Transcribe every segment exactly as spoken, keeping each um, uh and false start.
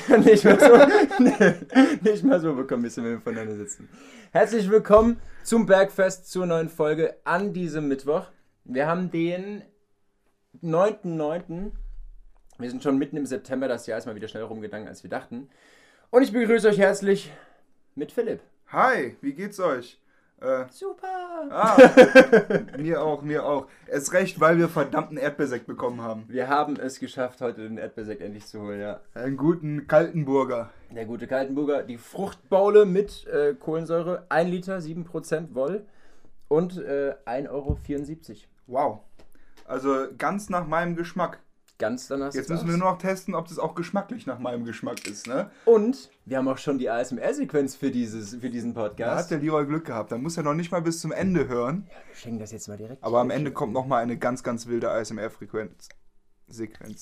nicht, mehr so, nee, nicht mal so bekommen, bis wir voneinander sitzen. Herzlich willkommen zum Bergfest, zur neuen Folge an diesem Mittwoch. Wir haben den neunten neunten Wir sind schon mitten im September, das Jahr ist mal wieder schneller rumgegangen, als wir dachten. Und ich begrüße euch herzlich mit Philipp. Hi, wie geht's euch? Äh, Super! Ah, mir auch, mir auch. Erst recht, weil wir verdammten Erdbeersekt bekommen haben. Wir haben es geschafft, heute den Erdbeersekt endlich zu holen, ja. Einen guten Kaltenburger. Der gute Kaltenburger, die Fruchtbaule mit äh, Kohlensäure, ein Liter, sieben Prozent Woll und äh, ein Euro vierundsiebzig. Wow. Also ganz nach meinem Geschmack. Ganz danach. Jetzt müssen wir nur noch testen, ob das auch geschmacklich nach meinem Geschmack ist, ne? Und wir haben auch schon die A S M R-Sequenz für, dieses, für diesen Da Podcast. hat der Leroy Glück gehabt. Da muss er noch nicht mal bis zum Ende hören. Ja, wir schenken das jetzt mal direkt. Aber am Ende kommt noch mal eine ganz, ganz wilde A S M R-Frequenz. Sequenz.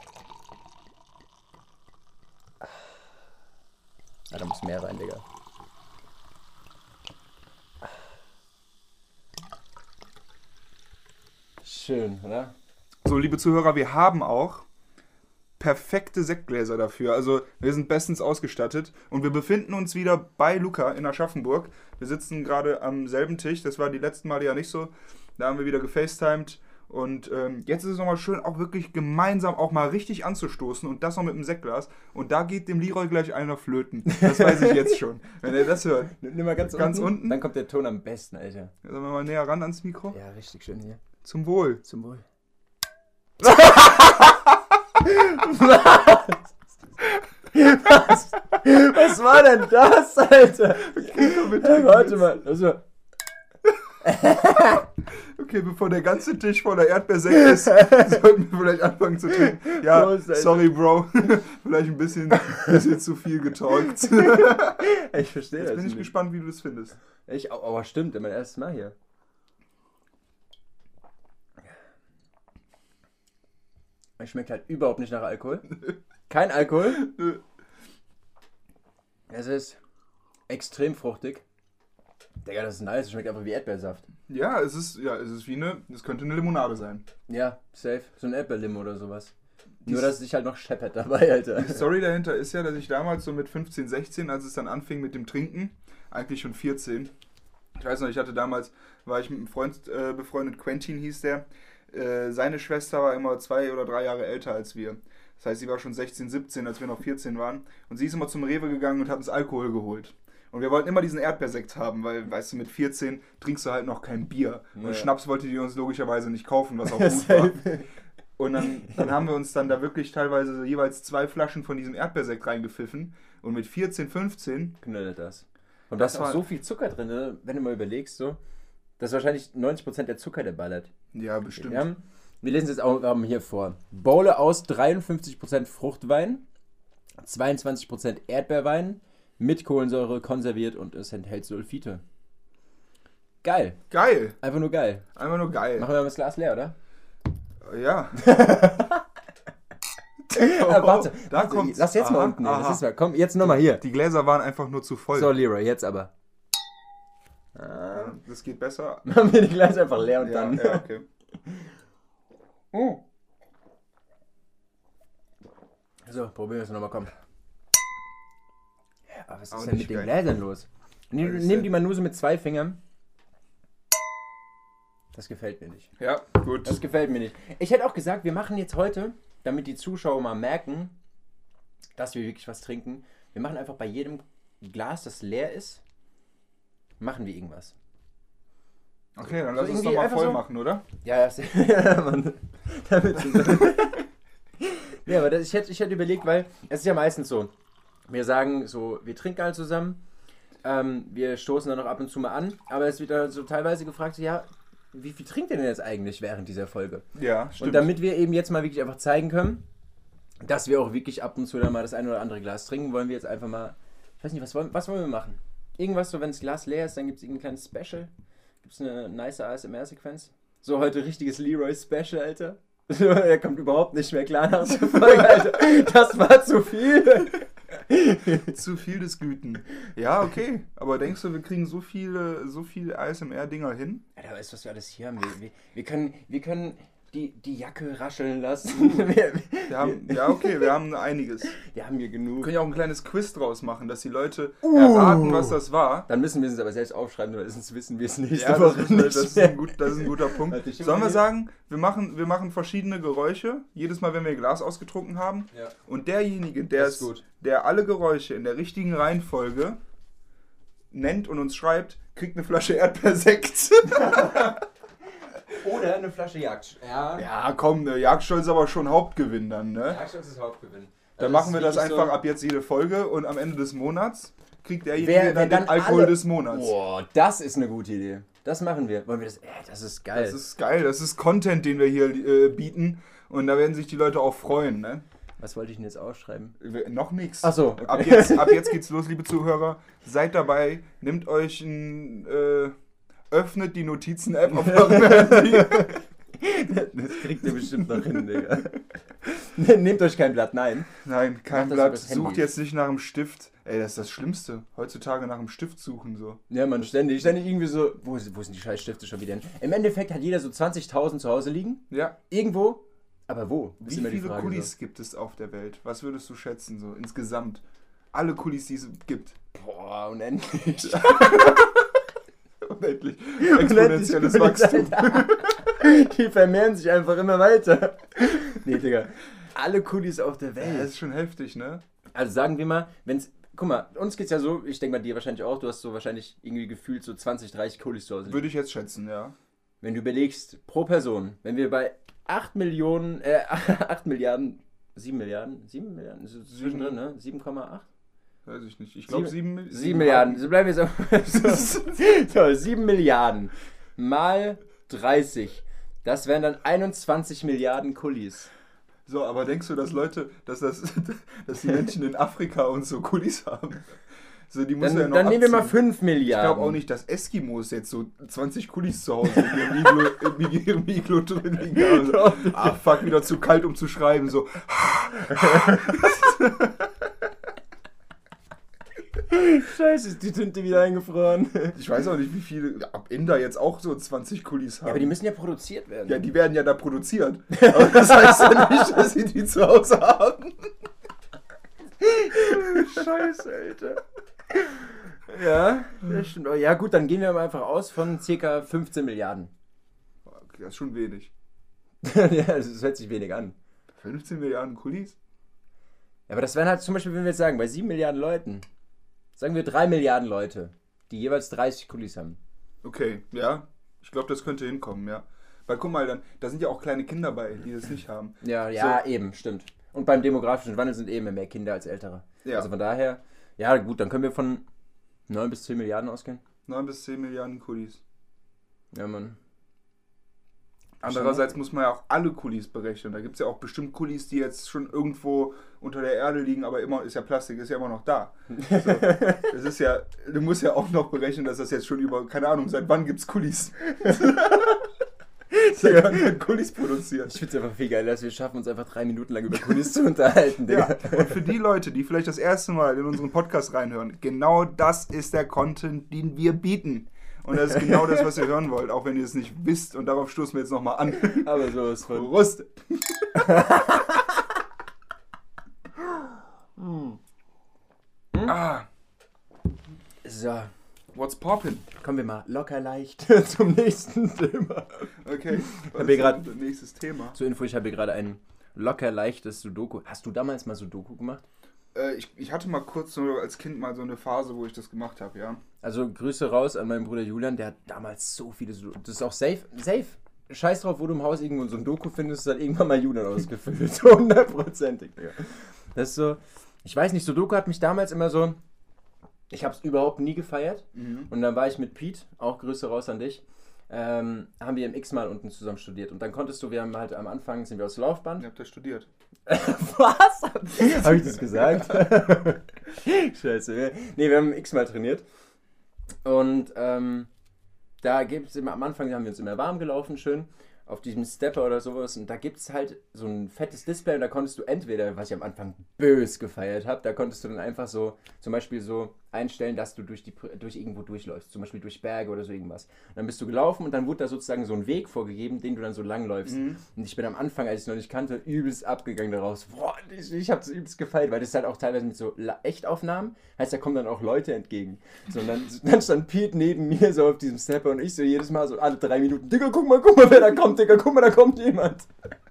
Ah, da muss mehr rein, Digga. Schön, oder? So, liebe Zuhörer, wir haben auch perfekte Sektgläser dafür. Also wir sind bestens ausgestattet und wir befinden uns wieder bei Luca in Aschaffenburg. Wir sitzen gerade am selben Tisch. Das war die letzten Male ja nicht so. Da haben wir wieder gefacetimed. Und ähm, jetzt ist es nochmal schön, auch wirklich gemeinsam auch mal richtig anzustoßen und das noch mit einem Sektglas. Und da geht dem Leroy gleich einer flöten. Das weiß ich jetzt schon. Wenn er das hört. Nimm mal ganz, Ganz unten, unten. dann kommt der Ton am besten, Alter. Sollen wir mal näher ran ans Mikro? Ja, richtig schön hier. Zum Wohl. Zum Wohl. Was? Was? Was war denn das, Alter? Okay, komm, wir Hey, warte mal. Also, okay, bevor der ganze Tisch voller Erdbeersekt ist, sollten wir vielleicht anfangen zu trinken. Ja, Prost, Alter. sorry, Bro. Vielleicht ein bisschen, bisschen zu viel getalkt. ich verstehe Jetzt das bin ich nicht. gespannt, wie du das findest. Ich, aber stimmt, mein erstes Mal hier. Es schmeckt halt überhaupt nicht nach Alkohol. Kein Alkohol. Nö. Es ist extrem fruchtig. Digga, das ist nice. Es schmeckt einfach wie Erdbeersaft. Ja, es ist, ja, es ist wie eine, es könnte eine Limonade sein. Ja, safe. So ein Erdbeerlimo oder sowas. Die Nur, dass es sich halt noch scheppert dabei, Alter. Die Story dahinter ist ja, dass ich damals so mit fünfzehn, sechzehn, als es dann anfing mit dem Trinken, eigentlich schon vierzehn, ich weiß noch, ich hatte damals, war ich mit einem Freund äh, befreundet, Quentin hieß der, äh, seine Schwester war immer zwei oder drei Jahre älter als wir. Das heißt, sie war schon sechzehn, siebzehn, als wir noch vierzehn waren. Und sie ist immer zum Rewe gegangen und hat uns Alkohol geholt. Und wir wollten immer diesen Erdbeersekt haben, weil, weißt du, mit vierzehn trinkst du halt noch kein Bier. Und Ja. Schnaps wollte die uns logischerweise nicht kaufen, was auch gut war. Safe. Und dann, dann haben wir uns dann da wirklich teilweise so jeweils zwei Flaschen von diesem Erdbeersekt reingepfiffen. Und mit vierzehn, fünfzehn... Knallt das. Und da ist Das auch war- so viel Zucker drin, ne? Wenn du mal überlegst, so. Das ist wahrscheinlich neunzig Prozent der Zucker, der ballert. Ja, bestimmt. Wir, haben, wir lesen es jetzt auch ähm, hier vor. Bowle aus dreiundfünfzig Prozent Fruchtwein, zweiundzwanzig Prozent Erdbeerwein, mit Kohlensäure konserviert und es enthält Sulfite. Geil. Geil. Einfach nur geil. Einfach nur geil. Machen wir mal das Glas leer, oder? Ja. Ah, warte, da warte, kommt's. lass jetzt mal Aha, unten. Nehmen. Das aha. ist mal, komm, jetzt nochmal hier. Die Gläser waren einfach nur zu voll. So, Leroy, jetzt aber. Ah. Ja, das geht besser. Machen wir die Gläser einfach leer und Ja, dann. ja, okay. Mm. So, probieren wir es nochmal, komm. Ja, aber was ist Aber denn nicht mit den geil. Gläsern los? Nimm, Was ist nimm denn? die mal nur so mit zwei Fingern. Das gefällt mir nicht. Ja, gut. Das gefällt mir nicht. Ich hätte auch gesagt, wir machen jetzt heute, damit die Zuschauer mal merken, dass wir wirklich was trinken, wir machen einfach bei jedem Glas, das leer ist, machen wir irgendwas. Okay, dann So lass uns irgendwie doch mal einfach voll so- machen, oder? Ja, ja, ja Mann. Damit ja, aber das, ich, hätte, ich hätte überlegt, weil es ist ja meistens so, wir sagen so, wir trinken halt zusammen, ähm, wir stoßen dann noch ab und zu mal an, aber es wird dann so teilweise gefragt, so, ja, wie viel trinkt ihr denn jetzt eigentlich während dieser Folge? Ja, stimmt. Und damit wir eben jetzt mal wirklich einfach zeigen können, dass wir auch wirklich ab und zu dann mal das ein oder andere Glas trinken, wollen wir jetzt einfach mal, ich weiß nicht, was wollen, was wollen wir machen? Irgendwas so, wenn das Glas leer ist, dann gibt es irgendein kleines Special. Gibt es eine nice A S M R-Sequenz? So heute richtiges Leroy-Special, Alter. Er kommt überhaupt nicht mehr klar nach der Folge, Alter. Das war zu viel. Zu viel des Guten. Ja, okay. Aber denkst du, wir kriegen so viele, so viele A S M R-Dinger hin? Alter, weißt du, was wir alles hier haben? Wir, wir, wir, können, wir können die, die Jacke rascheln lassen. wir, Wir haben, ja, okay, wir haben einiges. wir haben hier Wir genug. können ja auch ein kleines Quiz draus machen, dass die Leute Uh. erraten, was das war. Dann müssen wir es aber selbst aufschreiben, weil sonst wissen wir es nächste Ja, das, Woche müssen wir, nicht das, ist mehr. ein gut, das ist ein guter Punkt. Warte, ich Sollen mal wir hier. sagen, wir machen, wir machen verschiedene Geräusche, jedes Mal, wenn wir Glas ausgetrunken haben. Ja. Und derjenige, der, Das ist es, gut. der alle Geräusche in der richtigen Reihenfolge nennt und uns schreibt, kriegt eine Flasche Erdbeersekt. Oder eine Flasche Jagd. Ja. Ja, komm, ne, Jagdstolz ist aber schon Hauptgewinn dann, ne? Jagdstolz ist Hauptgewinn. Dann machen wir das einfach ab jetzt jede Folge und am Ende des Monats kriegt derjenige Wer- wer dann, dann den Alkohol alle- des Monats. Boah, das ist eine gute Idee. Das machen wir. Wollen wir das? Ey, das ist geil. Das ist geil, das ist Content, den wir hier äh, bieten und da werden sich die Leute auch freuen, ne? Was wollte ich denn jetzt ausschreiben? Wir- Noch nichts. Ach so, okay. Ab jetzt, ab jetzt geht's los, liebe Zuhörer. Seid dabei, nehmt euch ein, äh, öffnet die Notizen-App auf eurem Handy. Das kriegt ihr bestimmt noch hin, Digga. Nehmt euch kein Blatt, nein. Nein, kein Macht das Blatt. übers Handy. Sucht jetzt nicht nach einem Stift. Ey, das ist das Schlimmste. Heutzutage nach einem Stift suchen so. Ja, man, ständig, ständig irgendwie so, wo, ist- wo sind die scheiß Stifte schon wieder hin? Im Endeffekt hat jeder so zwanzigtausend zu Hause liegen. Ja. Irgendwo. Aber wo? Ist Wie immer die viele Frage, Kulis gibt es auf der Welt? Was würdest du schätzen so insgesamt? Alle Kulis, die es gibt. So. Boah, unendlich. Unendlich. Exponentielles Wachstum. Die vermehren sich einfach immer weiter. Nee, Digga. Alle Kulis auf der Ja, Welt. das ist schon heftig, ne? Also sagen wir mal, wenn's. Guck mal, uns geht's ja so, ich denke mal dir wahrscheinlich auch, du hast so wahrscheinlich irgendwie gefühlt so zwanzig, dreißig Kulis zu Hause liegen. Würde ich jetzt schätzen, ja. Wenn du überlegst, pro Person, wenn wir bei acht Millionen, äh, acht Milliarden, sieben Milliarden, sieben Milliarden, so zwischendrin, ne? sieben Komma acht? Weiß ich nicht. Ich glaube sieben, sieben Milliarden, so bleiben wir so. so, so sieben Milliarden mal dreißig. Das wären dann einundzwanzig Milliarden Kulis. So, aber denkst du, dass Leute, dass das, dass die Menschen in Afrika und so Kulis haben? So, die muss Dann, ja noch dann nehmen wir mal abziehen. fünf Ich Milliarden. glaube auch nicht, dass Eskimos jetzt so zwanzig Kulis zu Hause in ihrem Iglo, in ihrem Iglo drin liegen haben. So, ah, fuck, wieder zu kalt, um zu schreiben. So. Scheiße, ist die Tinte wieder eingefroren. Ich weiß auch nicht, wie viele ab Inder jetzt auch so zwanzig Kulis haben. Ja, aber die müssen ja produziert werden. Ja, die werden ja da produziert. Aber das heißt ja nicht, dass sie die zu Hause haben. Scheiße, Alter. Ja, das stimmt. Oh, ja gut, dann gehen wir mal einfach aus von ca. fünfzehn Milliarden. Okay, das ist schon wenig. Ja, das hört sich wenig an. fünfzehn Milliarden Kulis? Ja, aber das wären halt zum Beispiel, wenn wir jetzt sagen, bei sieben Milliarden Leuten, sagen wir drei Milliarden Leute, die jeweils dreißig Kulis haben. Okay, ja. Ich glaube, das könnte hinkommen, ja. Weil guck mal, dann, da sind ja auch kleine Kinder bei, die das nicht haben. Ja, ja, eben, stimmt. Und beim demografischen Wandel sind eben mehr Kinder als Ältere. Ja. Also von daher, ja gut, dann können wir von neun bis zehn Milliarden ausgehen. neun bis zehn Milliarden Kulis. Ja, Mann. Andererseits muss man ja auch alle Kulis berechnen. Da gibt es ja auch bestimmt Kulis, die jetzt schon irgendwo unter der Erde liegen, aber immer ist ja Plastik, ist ja immer noch da. So, das ist ja, du musst ja auch noch berechnen, dass das jetzt schon über, keine Ahnung, seit wann gibt es Kulis? Seit wann werden Kulis produziert? Ich finde es einfach viel geiler, dass wir schaffen, uns einfach drei Minuten lang über Kulis zu unterhalten, Digga. Ja, und für die Leute, die vielleicht das erste Mal in unseren Podcast reinhören, genau das ist der Content, den wir bieten. Und das ist genau das, was ihr hören wollt, auch wenn ihr es nicht wisst. Und darauf stoßen wir jetzt nochmal an. Aber so ist voll. Prost! Ah, So, what's poppin'? kommen wir mal locker leicht zum nächsten Thema. Okay, was Hab ich ist grad- unser nächstes Thema? Zur Info, ich habe hier gerade ein locker leichtes Sudoku. Hast du damals mal Sudoku gemacht? Äh, ich, ich hatte mal kurz so als Kind mal so eine Phase, wo ich das gemacht habe, ja. Also Grüße raus an meinen Bruder Julian, der hat damals so viele Sudoku. Das ist auch safe, safe. Scheiß drauf, wo du im Haus irgendwo so ein Doku findest, das hat irgendwann mal Julian ausgefüllt. Hundertprozentig, Digga. Das ist so, ich weiß nicht, Sudoku hat mich damals immer so, ich habe es überhaupt nie gefeiert. Mhm. Und dann war ich mit Pete, auch Grüße raus an dich, ähm, haben wir im X-Mal unten zusammen studiert. Und dann konntest du, wir haben halt am Anfang, sind wir aus Laufband. Ihr habt das studiert. Was? Habe ich das gesagt? Scheiße. Nee, wir haben X-Mal trainiert. Und ähm, da gibt es immer, am Anfang haben wir uns immer warm gelaufen, schön, auf diesem Stepper oder sowas. Und da gibt es halt so ein fettes Display und da konntest du entweder, was ich am Anfang bös gefeiert habe, da konntest du dann einfach so, zum Beispiel so einstellen, dass du durch, die, durch irgendwo durchläufst, zum Beispiel durch Berge oder so irgendwas. Und dann bist du gelaufen und dann wurde da sozusagen so ein Weg vorgegeben, den du dann so lang läufst. Mhm. Und ich bin am Anfang, als ich es noch nicht kannte, übelst abgegangen daraus. Boah, ich, ich hab's übelst gefeiert, weil das ist halt auch teilweise mit so Echtaufnahmen, heißt, da kommen dann auch Leute entgegen. So, und dann, dann stand Pete neben mir so auf diesem Stepper und ich so jedes Mal so alle drei Minuten, Digga, guck mal, guck mal, wer da kommt, Digga, guck mal, da kommt jemand.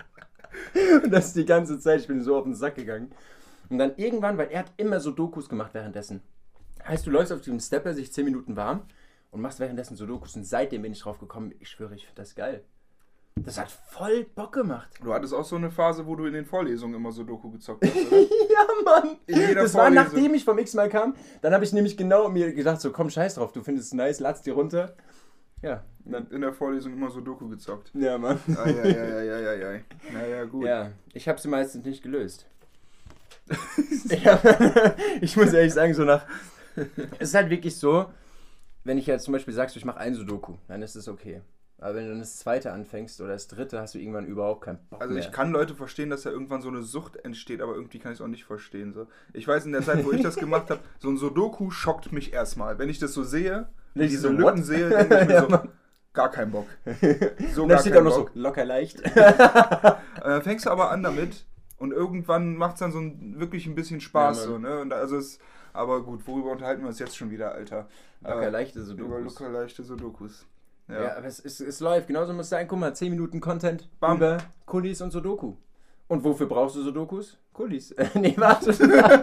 Und das die ganze Zeit, ich bin so auf den Sack gegangen. Und dann irgendwann, weil er hat immer so Dokus gemacht währenddessen. Heißt, du läufst auf diesem Stepper, sich zehn Minuten warm und machst währenddessen so Dokus. Und seitdem bin ich drauf gekommen, ich schwöre, ich finde das geil. Das hat voll Bock gemacht. Du hattest auch so eine Phase, wo du in den Vorlesungen immer so Doku gezockt hast, oder? Ja, Mann. In jeder das Vorlesung. war nachdem ich vom X-Mal kam. Dann habe ich nämlich genau mir gedacht, so komm, scheiß drauf, du findest es nice, lad's dir runter. Ja. Dann in der Vorlesung immer so Doku gezockt. Ja, Mann. Eieieiei. Naja, gut. Ja, ich habe sie meistens nicht gelöst. Ja, ich muss ehrlich sagen, so nach... Es ist halt wirklich so, wenn ich jetzt zum Beispiel sagst, ich mache ein Sudoku, dann ist es okay. Aber wenn du dann das zweite anfängst oder das dritte, hast du irgendwann überhaupt keinen Bock Also mehr. ich kann Leute verstehen, dass da irgendwann so eine Sucht entsteht, aber irgendwie kann ich es auch nicht verstehen. So. Ich weiß, in der Zeit, wo ich das gemacht habe, so ein Sudoku schockt mich erstmal. Wenn ich das so sehe, wenn ich diese so, Lücken what? sehe, denke ich mir so, gar keinen Bock. So und gar da steht auch noch Bock. so, locker leicht. Äh, fängst du aber an damit und irgendwann macht es dann so ein, wirklich ein bisschen Spaß. Ja, so, ne? Und also es, aber gut, worüber unterhalten wir uns jetzt schon wieder, Alter? Locker äh, leichte Sudokus. Über locker leichte Sudokus. Ja. ja, aber es, es, es läuft. Genauso muss es sein. Guck mal, zehn Minuten Content Bam. über Kulis und Sudoku. Und wofür brauchst du Sudokus? Kulis. nee, warte.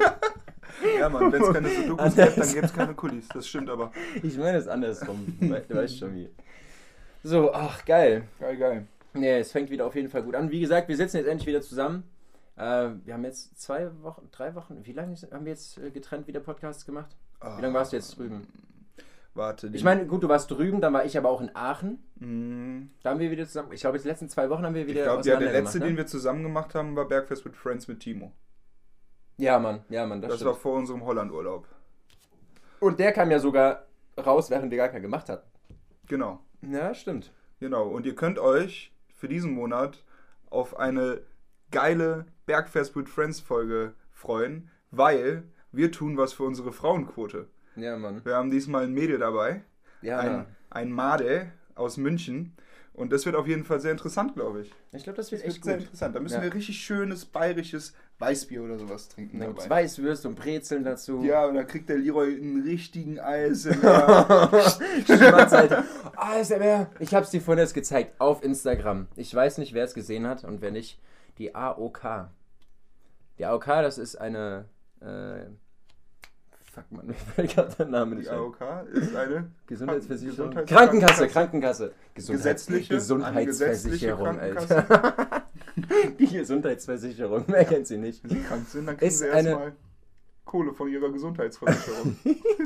Ja, Mann, wenn es keine Sudokus gibt, dann gibt es keine Kulis. Das stimmt aber. Ich meine es andersrum. Du weißt schon wie. So, ach, geil. Geil, geil. Nee, es fängt wieder auf jeden Fall gut an. Wie gesagt, wir sitzen jetzt endlich wieder zusammen. Äh, wir haben jetzt zwei Wochen, drei Wochen, wie lange haben wir jetzt getrennt wieder Podcasts gemacht? Wie lange warst du jetzt drüben? Warte. Ich meine, gut, du warst drüben, dann war ich aber auch in Aachen. Mm. Da haben wir wieder zusammen, ich glaube, die letzten zwei Wochen haben wir wieder Ich glaube, ja, der letzte, gemacht, ne? den wir zusammen gemacht haben, war Bergfest with Friends mit Timo. Ja, Mann, ja, Mann, das, das stimmt. war vor unserem Holland-Urlaub. Und der kam ja sogar raus, während wir gar keinen gemacht hatten. Genau. Ja, stimmt. Genau, und ihr könnt euch für diesen Monat auf eine geile Bergfest with Friends Folge freuen, weil wir tun was für unsere Frauenquote. Ja, Mann. Wir haben diesmal ein Mädel dabei, ja, ein, ein Made aus München. Und das wird auf jeden Fall sehr interessant, glaube ich. Ich glaube, das wird das echt wird gut. sehr interessant. Da müssen ja. wir richtig schönes bayerisches Weißbier oder sowas trinken. Dann gibt's Weißwürste und Brezeln dazu. Ja, und dann kriegt der Leroy einen richtigen A S M R. Schmatz, Alter. A S M R. Ich hab's dir vorhin jetzt gezeigt auf Instagram. Ich weiß nicht, wer es gesehen hat und wer nicht. Die A O K. Die A O K, das ist eine... Äh, fuck, man, mir fällt gerade der Name nicht ein. Die A O K ist eine Gesundheitsversicherung. Gesundheits- Krankenkasse, Krankenkasse. Gesundheits- gesetzliche Gesundheitsversicherung, gesetzliche Alter. Die Gesundheitsversicherung, wer kennt sie nicht? Wenn sie krank sind, dann kriegen Ist sie eine- erstmal Kohle von ihrer Gesundheitsversicherung.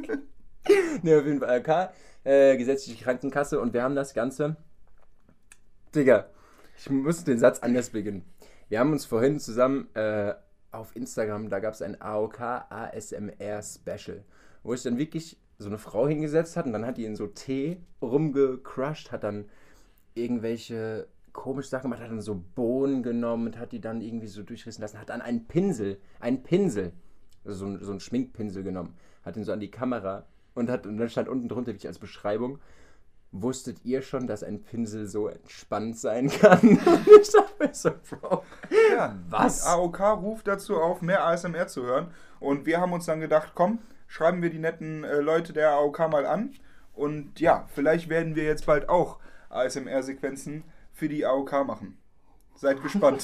Ne, auf jeden Fall A O K, äh, gesetzliche Krankenkasse und wir haben das Ganze. Digga, ich muss den Satz anders beginnen. Wir haben uns vorhin zusammen äh, auf Instagram, da gab es ein A O K A S M R Special, wo ich dann wirklich so eine Frau hingesetzt hat und dann hat die in so Tee rumgecrushed, hat dann irgendwelche komische Sachen gemacht, hat dann so Bohnen genommen und hat die dann irgendwie so durchrissen lassen, hat dann einen Pinsel, einen Pinsel, also so, ein, so einen Schminkpinsel genommen, hat ihn so an die Kamera und, hat, und dann stand unten drunter wirklich als Beschreibung: Wusstet ihr schon, dass ein Pinsel so entspannt sein kann? Ich dachte mir so, Bro, Ja, was? die A O K ruft dazu auf, mehr A S M R zu hören. Und wir haben uns dann gedacht, komm, schreiben wir die netten äh, Leute der A O K mal an. Und ja, vielleicht werden wir jetzt bald auch A S M R-Sequenzen für die A O K machen. Seid gespannt.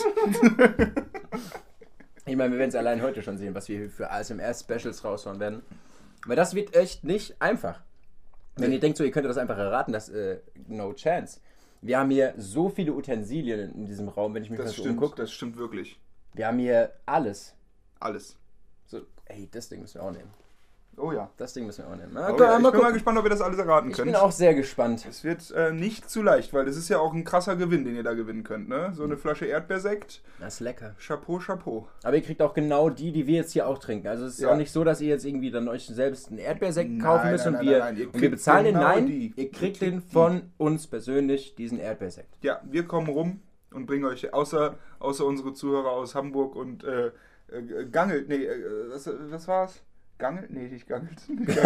Ich meine, wir werden es allein heute schon sehen, was wir für A S M R-Specials raushauen werden. Weil das wird echt nicht einfach. Wenn ihr denkt, so, ihr könnt das einfach erraten, das äh, no chance. Wir haben hier so viele Utensilien in diesem Raum, wenn ich mich Das mal so stimmt, umgucke. das stimmt wirklich. Wir haben hier alles. Alles. So, ey, das Ding müssen wir auch nehmen. Oh ja. Das Ding müssen wir auch nehmen. Oh Okay, ja. Ich mal bin mal gucken. gespannt, ob ihr das alles erraten Ich könnt. bin auch sehr gespannt. Es wird äh, nicht zu leicht, weil das ist ja auch ein krasser Gewinn, den ihr da gewinnen könnt. Ne? So eine Flasche Erdbeersekt. Das ist lecker. Chapeau, Chapeau. Aber ihr kriegt auch genau die, die wir jetzt hier auch trinken. Also es ist Ja. auch nicht so, dass ihr jetzt irgendwie dann euch selbst einen Erdbeersekt Nein, kaufen müsst nein, und nein, wir, nein, nein. Ihr und wir kriegt bezahlen den. genau Nein, die. ihr Ihr kriegt kriegt den die. von uns persönlich, diesen Erdbeersekt. Ja, wir kommen rum und bringen euch, außer, außer unsere Zuhörer aus Hamburg und äh, äh, Gangel, nee, äh, was, was war's? Gangelt? Nee, nicht Gangelt.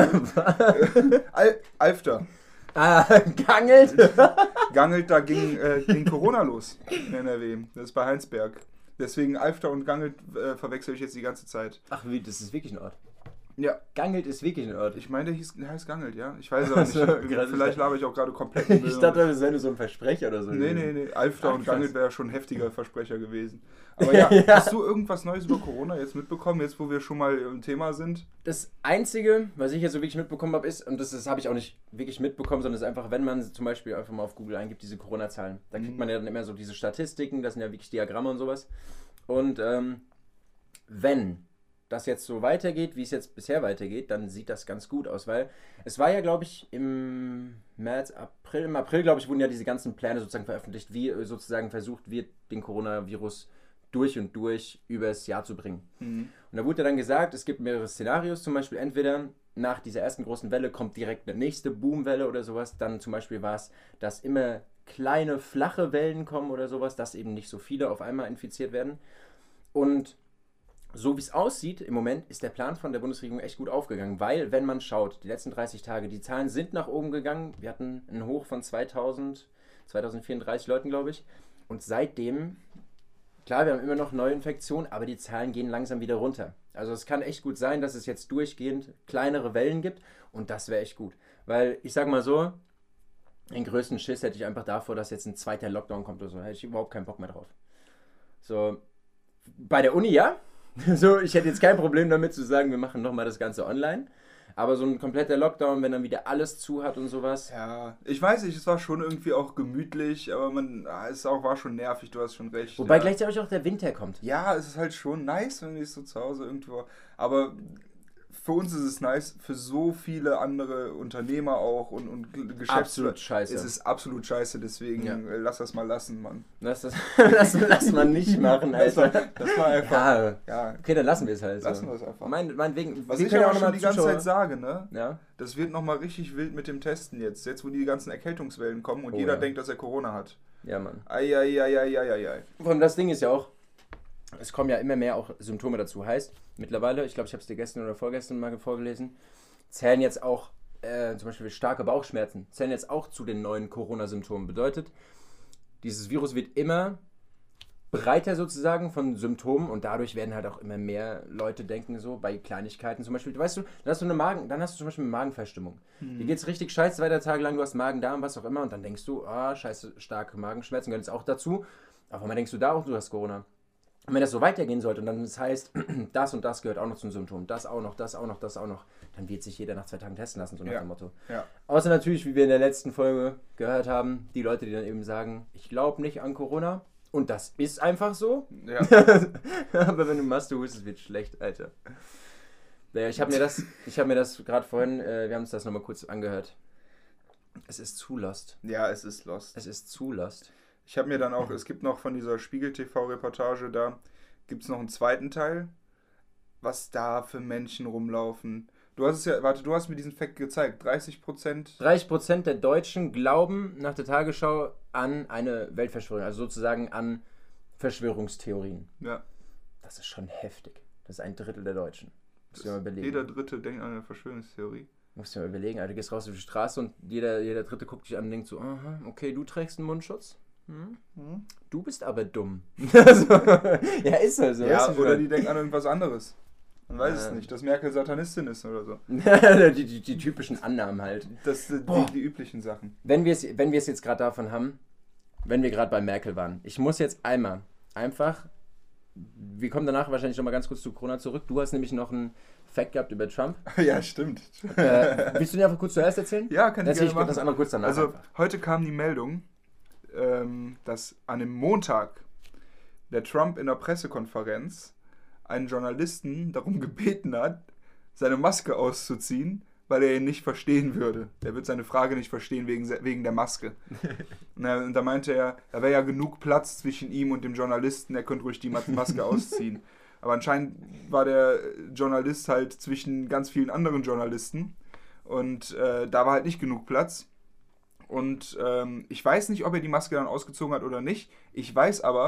Gangelt. Al Alfter. Ah, Gangelt? Gangelt, da ging, äh, ging Corona los in N R W. Das ist bei Heinsberg. Deswegen Alfter und Gangelt äh, verwechsel ich jetzt die ganze Zeit. Ach wie, das ist wirklich ein Ort. Ja. Gangelt ist wirklich ein Ort. Ich meine, der, hieß, der heißt Gangelt, ja. Ich weiß aber nicht. Also, Vielleicht laber ich auch gerade komplett. Ich dachte, das wäre nur so ein Versprecher oder so. Nee, nee, nee. Alfter Ach, und krass. Gangelt wäre schon ein heftiger Versprecher gewesen. Aber ja, Ja. hast du irgendwas Neues über Corona jetzt mitbekommen, jetzt wo wir schon mal im Thema sind? Das Einzige, was ich jetzt so wirklich mitbekommen habe, ist, und das, das habe ich auch nicht wirklich mitbekommen, sondern es ist einfach, wenn man zum Beispiel einfach mal auf Google eingibt, diese Corona-Zahlen, da kriegt Mhm. man ja dann immer so diese Statistiken, das sind ja wirklich Diagramme und sowas. Und ähm, wenn das jetzt so weitergeht, wie es jetzt bisher weitergeht, dann sieht das ganz gut aus, weil es war ja, glaube ich, im März, April, im April, glaube ich, wurden ja diese ganzen Pläne sozusagen veröffentlicht, wie sozusagen versucht wird, den Coronavirus durch und durch übers Jahr zu bringen. Mhm. Und da wurde ja dann gesagt, es gibt mehrere Szenarios, zum Beispiel entweder nach dieser ersten großen Welle kommt direkt eine nächste Boomwelle oder sowas, dann zum Beispiel war es, dass immer kleine, flache Wellen kommen oder sowas, dass eben nicht so viele auf einmal infiziert werden. Und so wie es aussieht im Moment, ist der Plan von der Bundesregierung echt gut aufgegangen, weil, wenn man schaut, die letzten dreißig Tage, die Zahlen sind nach oben gegangen. Wir hatten einen Hoch von zweitausend, zweitausendvierunddreißig Leuten, glaube ich. Und seitdem, klar, wir haben immer noch Neuinfektionen, aber die Zahlen gehen langsam wieder runter. Also es kann echt gut sein, dass es jetzt durchgehend kleinere Wellen gibt und das wäre echt gut. Weil, ich sag mal so, den größten Schiss hätte ich einfach davor, dass jetzt ein zweiter Lockdown kommt oder so. Da hätte ich überhaupt keinen Bock mehr drauf. So, bei der Uni ja. So, ich hätte jetzt kein Problem damit zu sagen, wir machen nochmal das Ganze online. Aber so ein kompletter Lockdown, wenn dann wieder alles zu hat und sowas. Ja, ich weiß nicht, es war schon irgendwie auch gemütlich, aber man, ah, es auch, war schon nervig, du hast schon recht. Wobei ja. gleichzeitig auch der Winter kommt. Ja, es ist halt schon nice, wenn ich so zu Hause irgendwo, aber für uns ist es nice, für so viele andere Unternehmer auch und, und Geschäftsleute Absolut scheiße. ist es absolut scheiße, deswegen Ja. äh, lass das mal lassen, Mann. Lass das lass, lass man nicht machen, Das war, Alter. das war einfach, Ja, ja, okay, dann lassen wir es halt so. lassen wir es einfach. Mein, meinetwegen, Was wir ich können aber auch noch schon mal die ganze Zuschauer- Zeit sage, ne? Ja, Das wird nochmal richtig wild mit dem Testen jetzt. Jetzt, wo die ganzen Erkältungswellen kommen und Oh, jeder ja. denkt, dass er Corona hat. ja, Mann. Eieieiei. Und das Ding ist ja auch, es kommen ja immer mehr auch Symptome dazu. Heißt, mittlerweile, ich glaube, ich habe es dir gestern oder vorgestern mal vorgelesen, zählen jetzt auch äh, zum Beispiel starke Bauchschmerzen, zählen jetzt auch zu den neuen Corona-Symptomen. Bedeutet, dieses Virus wird immer breiter sozusagen von Symptomen und dadurch werden halt auch immer mehr Leute denken so bei Kleinigkeiten zum Beispiel, weißt du, dann hast du eine Magen, dann hast du zum Beispiel eine Magenverstimmung. Hm. Dir geht's richtig scheiße, zwei, drei Tage lang, du hast Magen-Darm, was auch immer und dann denkst du, ah, scheiße, starke Magenschmerzen gehören jetzt auch dazu, aber man denkst du da auch, du hast Corona. Und wenn das so weitergehen sollte und dann das heißt, das und das gehört auch noch zum Symptom, das auch noch, das auch noch, das auch noch, dann wird sich jeder nach zwei Tagen testen lassen, so nach Ja. dem Motto. Ja. Außer natürlich, wie wir in der letzten Folge gehört haben, die Leute, die dann eben sagen, ich glaube nicht an Corona. Und das ist einfach so. Ja. Aber wenn du Maske hustest, wird schlecht, Alter. Naja, ich habe mir das, ich habe mir das gerade vorhin, äh, wir haben uns das nochmal kurz angehört. Es ist zu lost. ja, es ist lost. Es ist zu lost. Ich habe mir dann auch, es gibt noch von dieser Spiegel-T V-Reportage da, gibt es noch einen zweiten Teil, was da für Menschen rumlaufen. Du hast es ja, warte, du hast mir diesen Fact gezeigt, dreißig Prozent. dreißig Prozent der Deutschen glauben nach der Tagesschau an eine Weltverschwörung, also sozusagen an Verschwörungstheorien. Ja, Das ist schon heftig. Das ist ein Drittel der Deutschen. Musst du dir mal überlegen. jeder Dritte denkt an eine Verschwörungstheorie. Musst du dir mal überlegen, Alter, du gehst raus auf die Straße und jeder, jeder Dritte guckt dich an und denkt so, aha, okay, du trägst einen Mundschutz? Hm? Hm? Du bist aber dumm. Also, ja, ist halt so. Ja, weißt du oder schon. die denken an irgendwas anderes. Man weiß es Ja. nicht, dass Merkel Satanistin ist oder so. die, die, die typischen Annahmen halt. Das sind Boah. die, die üblichen Sachen. Wenn wir es wenn wir es jetzt gerade davon haben, wenn wir gerade bei Merkel waren, ich muss jetzt einmal einfach, wir kommen danach wahrscheinlich nochmal ganz kurz zu Corona zurück. Du hast nämlich noch einen Fact gehabt über Trump. Ja, stimmt. Äh, willst du dir einfach kurz zuerst erzählen? Ja, kann ich Dann erzähl gerne machen. das andere kurz danach. Also, einfach. heute kam die Meldung, ähm, dass an dem Montag der Trump in der Pressekonferenz einen Journalisten darum gebeten hat, seine Maske auszuziehen, weil er ihn nicht verstehen würde. Er wird seine Frage nicht verstehen wegen, se- wegen der Maske. Und da- und da meinte er, da wäre ja genug Platz zwischen ihm und dem Journalisten, er könnte ruhig die Ma- Maske ausziehen. Aber anscheinend war der Journalist halt zwischen ganz vielen anderen Journalisten und äh, da war halt nicht genug Platz. Und ähm, ich weiß nicht, ob er die Maske dann ausgezogen hat oder nicht. Ich weiß aber,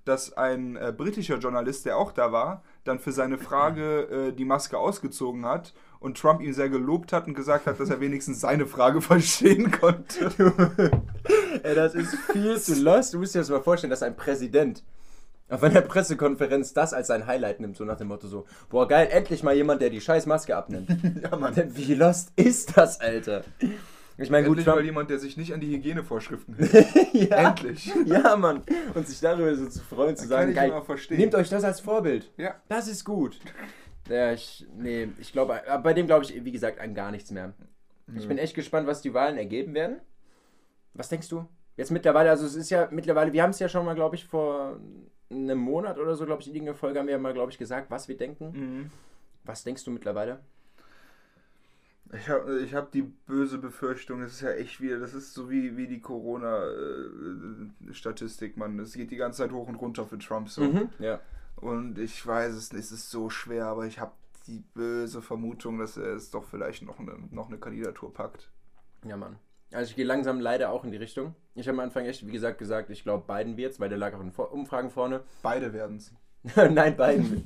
dass ein äh, britischer Journalist, der auch da war, dann für seine Frage äh, die Maske ausgezogen hat und Trump ihn sehr gelobt hat und gesagt hat, dass er wenigstens seine Frage verstehen konnte. Ey, das ist viel zu lost. Du musst dir das mal vorstellen, dass ein Präsident auf einer Pressekonferenz das als sein Highlight nimmt, so nach dem Motto so, boah geil, endlich mal jemand, der die scheiß Maske abnimmt. Ja, Mann. Wie lost ist das, Alter? Ich meine, gut, Endlich Trump... mal jemand, der sich nicht an die Hygienevorschriften hält. ja. Endlich. Ja, Mann. Und sich darüber so zu freuen, zu Das sagen, kann ich geil, immer verstehen. nehmt euch das als Vorbild. Ja. Das ist gut. Ja, ich, nee, ich glaube, bei dem glaube ich, wie gesagt, an gar nichts mehr. Ich bin echt gespannt, was die Wahlen ergeben werden. Was denkst du? Jetzt mittlerweile, also es ist ja mittlerweile, wir haben es ja schon mal, glaube ich, vor einem Monat oder so, glaube ich, in irgendeiner Folge haben wir ja mal, glaube ich, gesagt, was wir denken. Mhm. Was denkst du mittlerweile? Ich habe ich hab die böse Befürchtung, es ist ja echt wieder, das ist so wie, wie die Corona-Statistik, man. Es geht die ganze Zeit hoch und runter für Trump so. Mhm, ja. Und ich weiß es nicht, es ist so schwer, aber ich habe die böse Vermutung, dass er es doch vielleicht noch eine, noch eine Kandidatur packt. Ja, Mann. Also ich gehe langsam leider auch in die Richtung. Ich habe am Anfang echt, wie gesagt, gesagt, ich glaube, Biden wird's, weil der lag auch in Umfragen vorne. Beide werden's. Nein, Biden.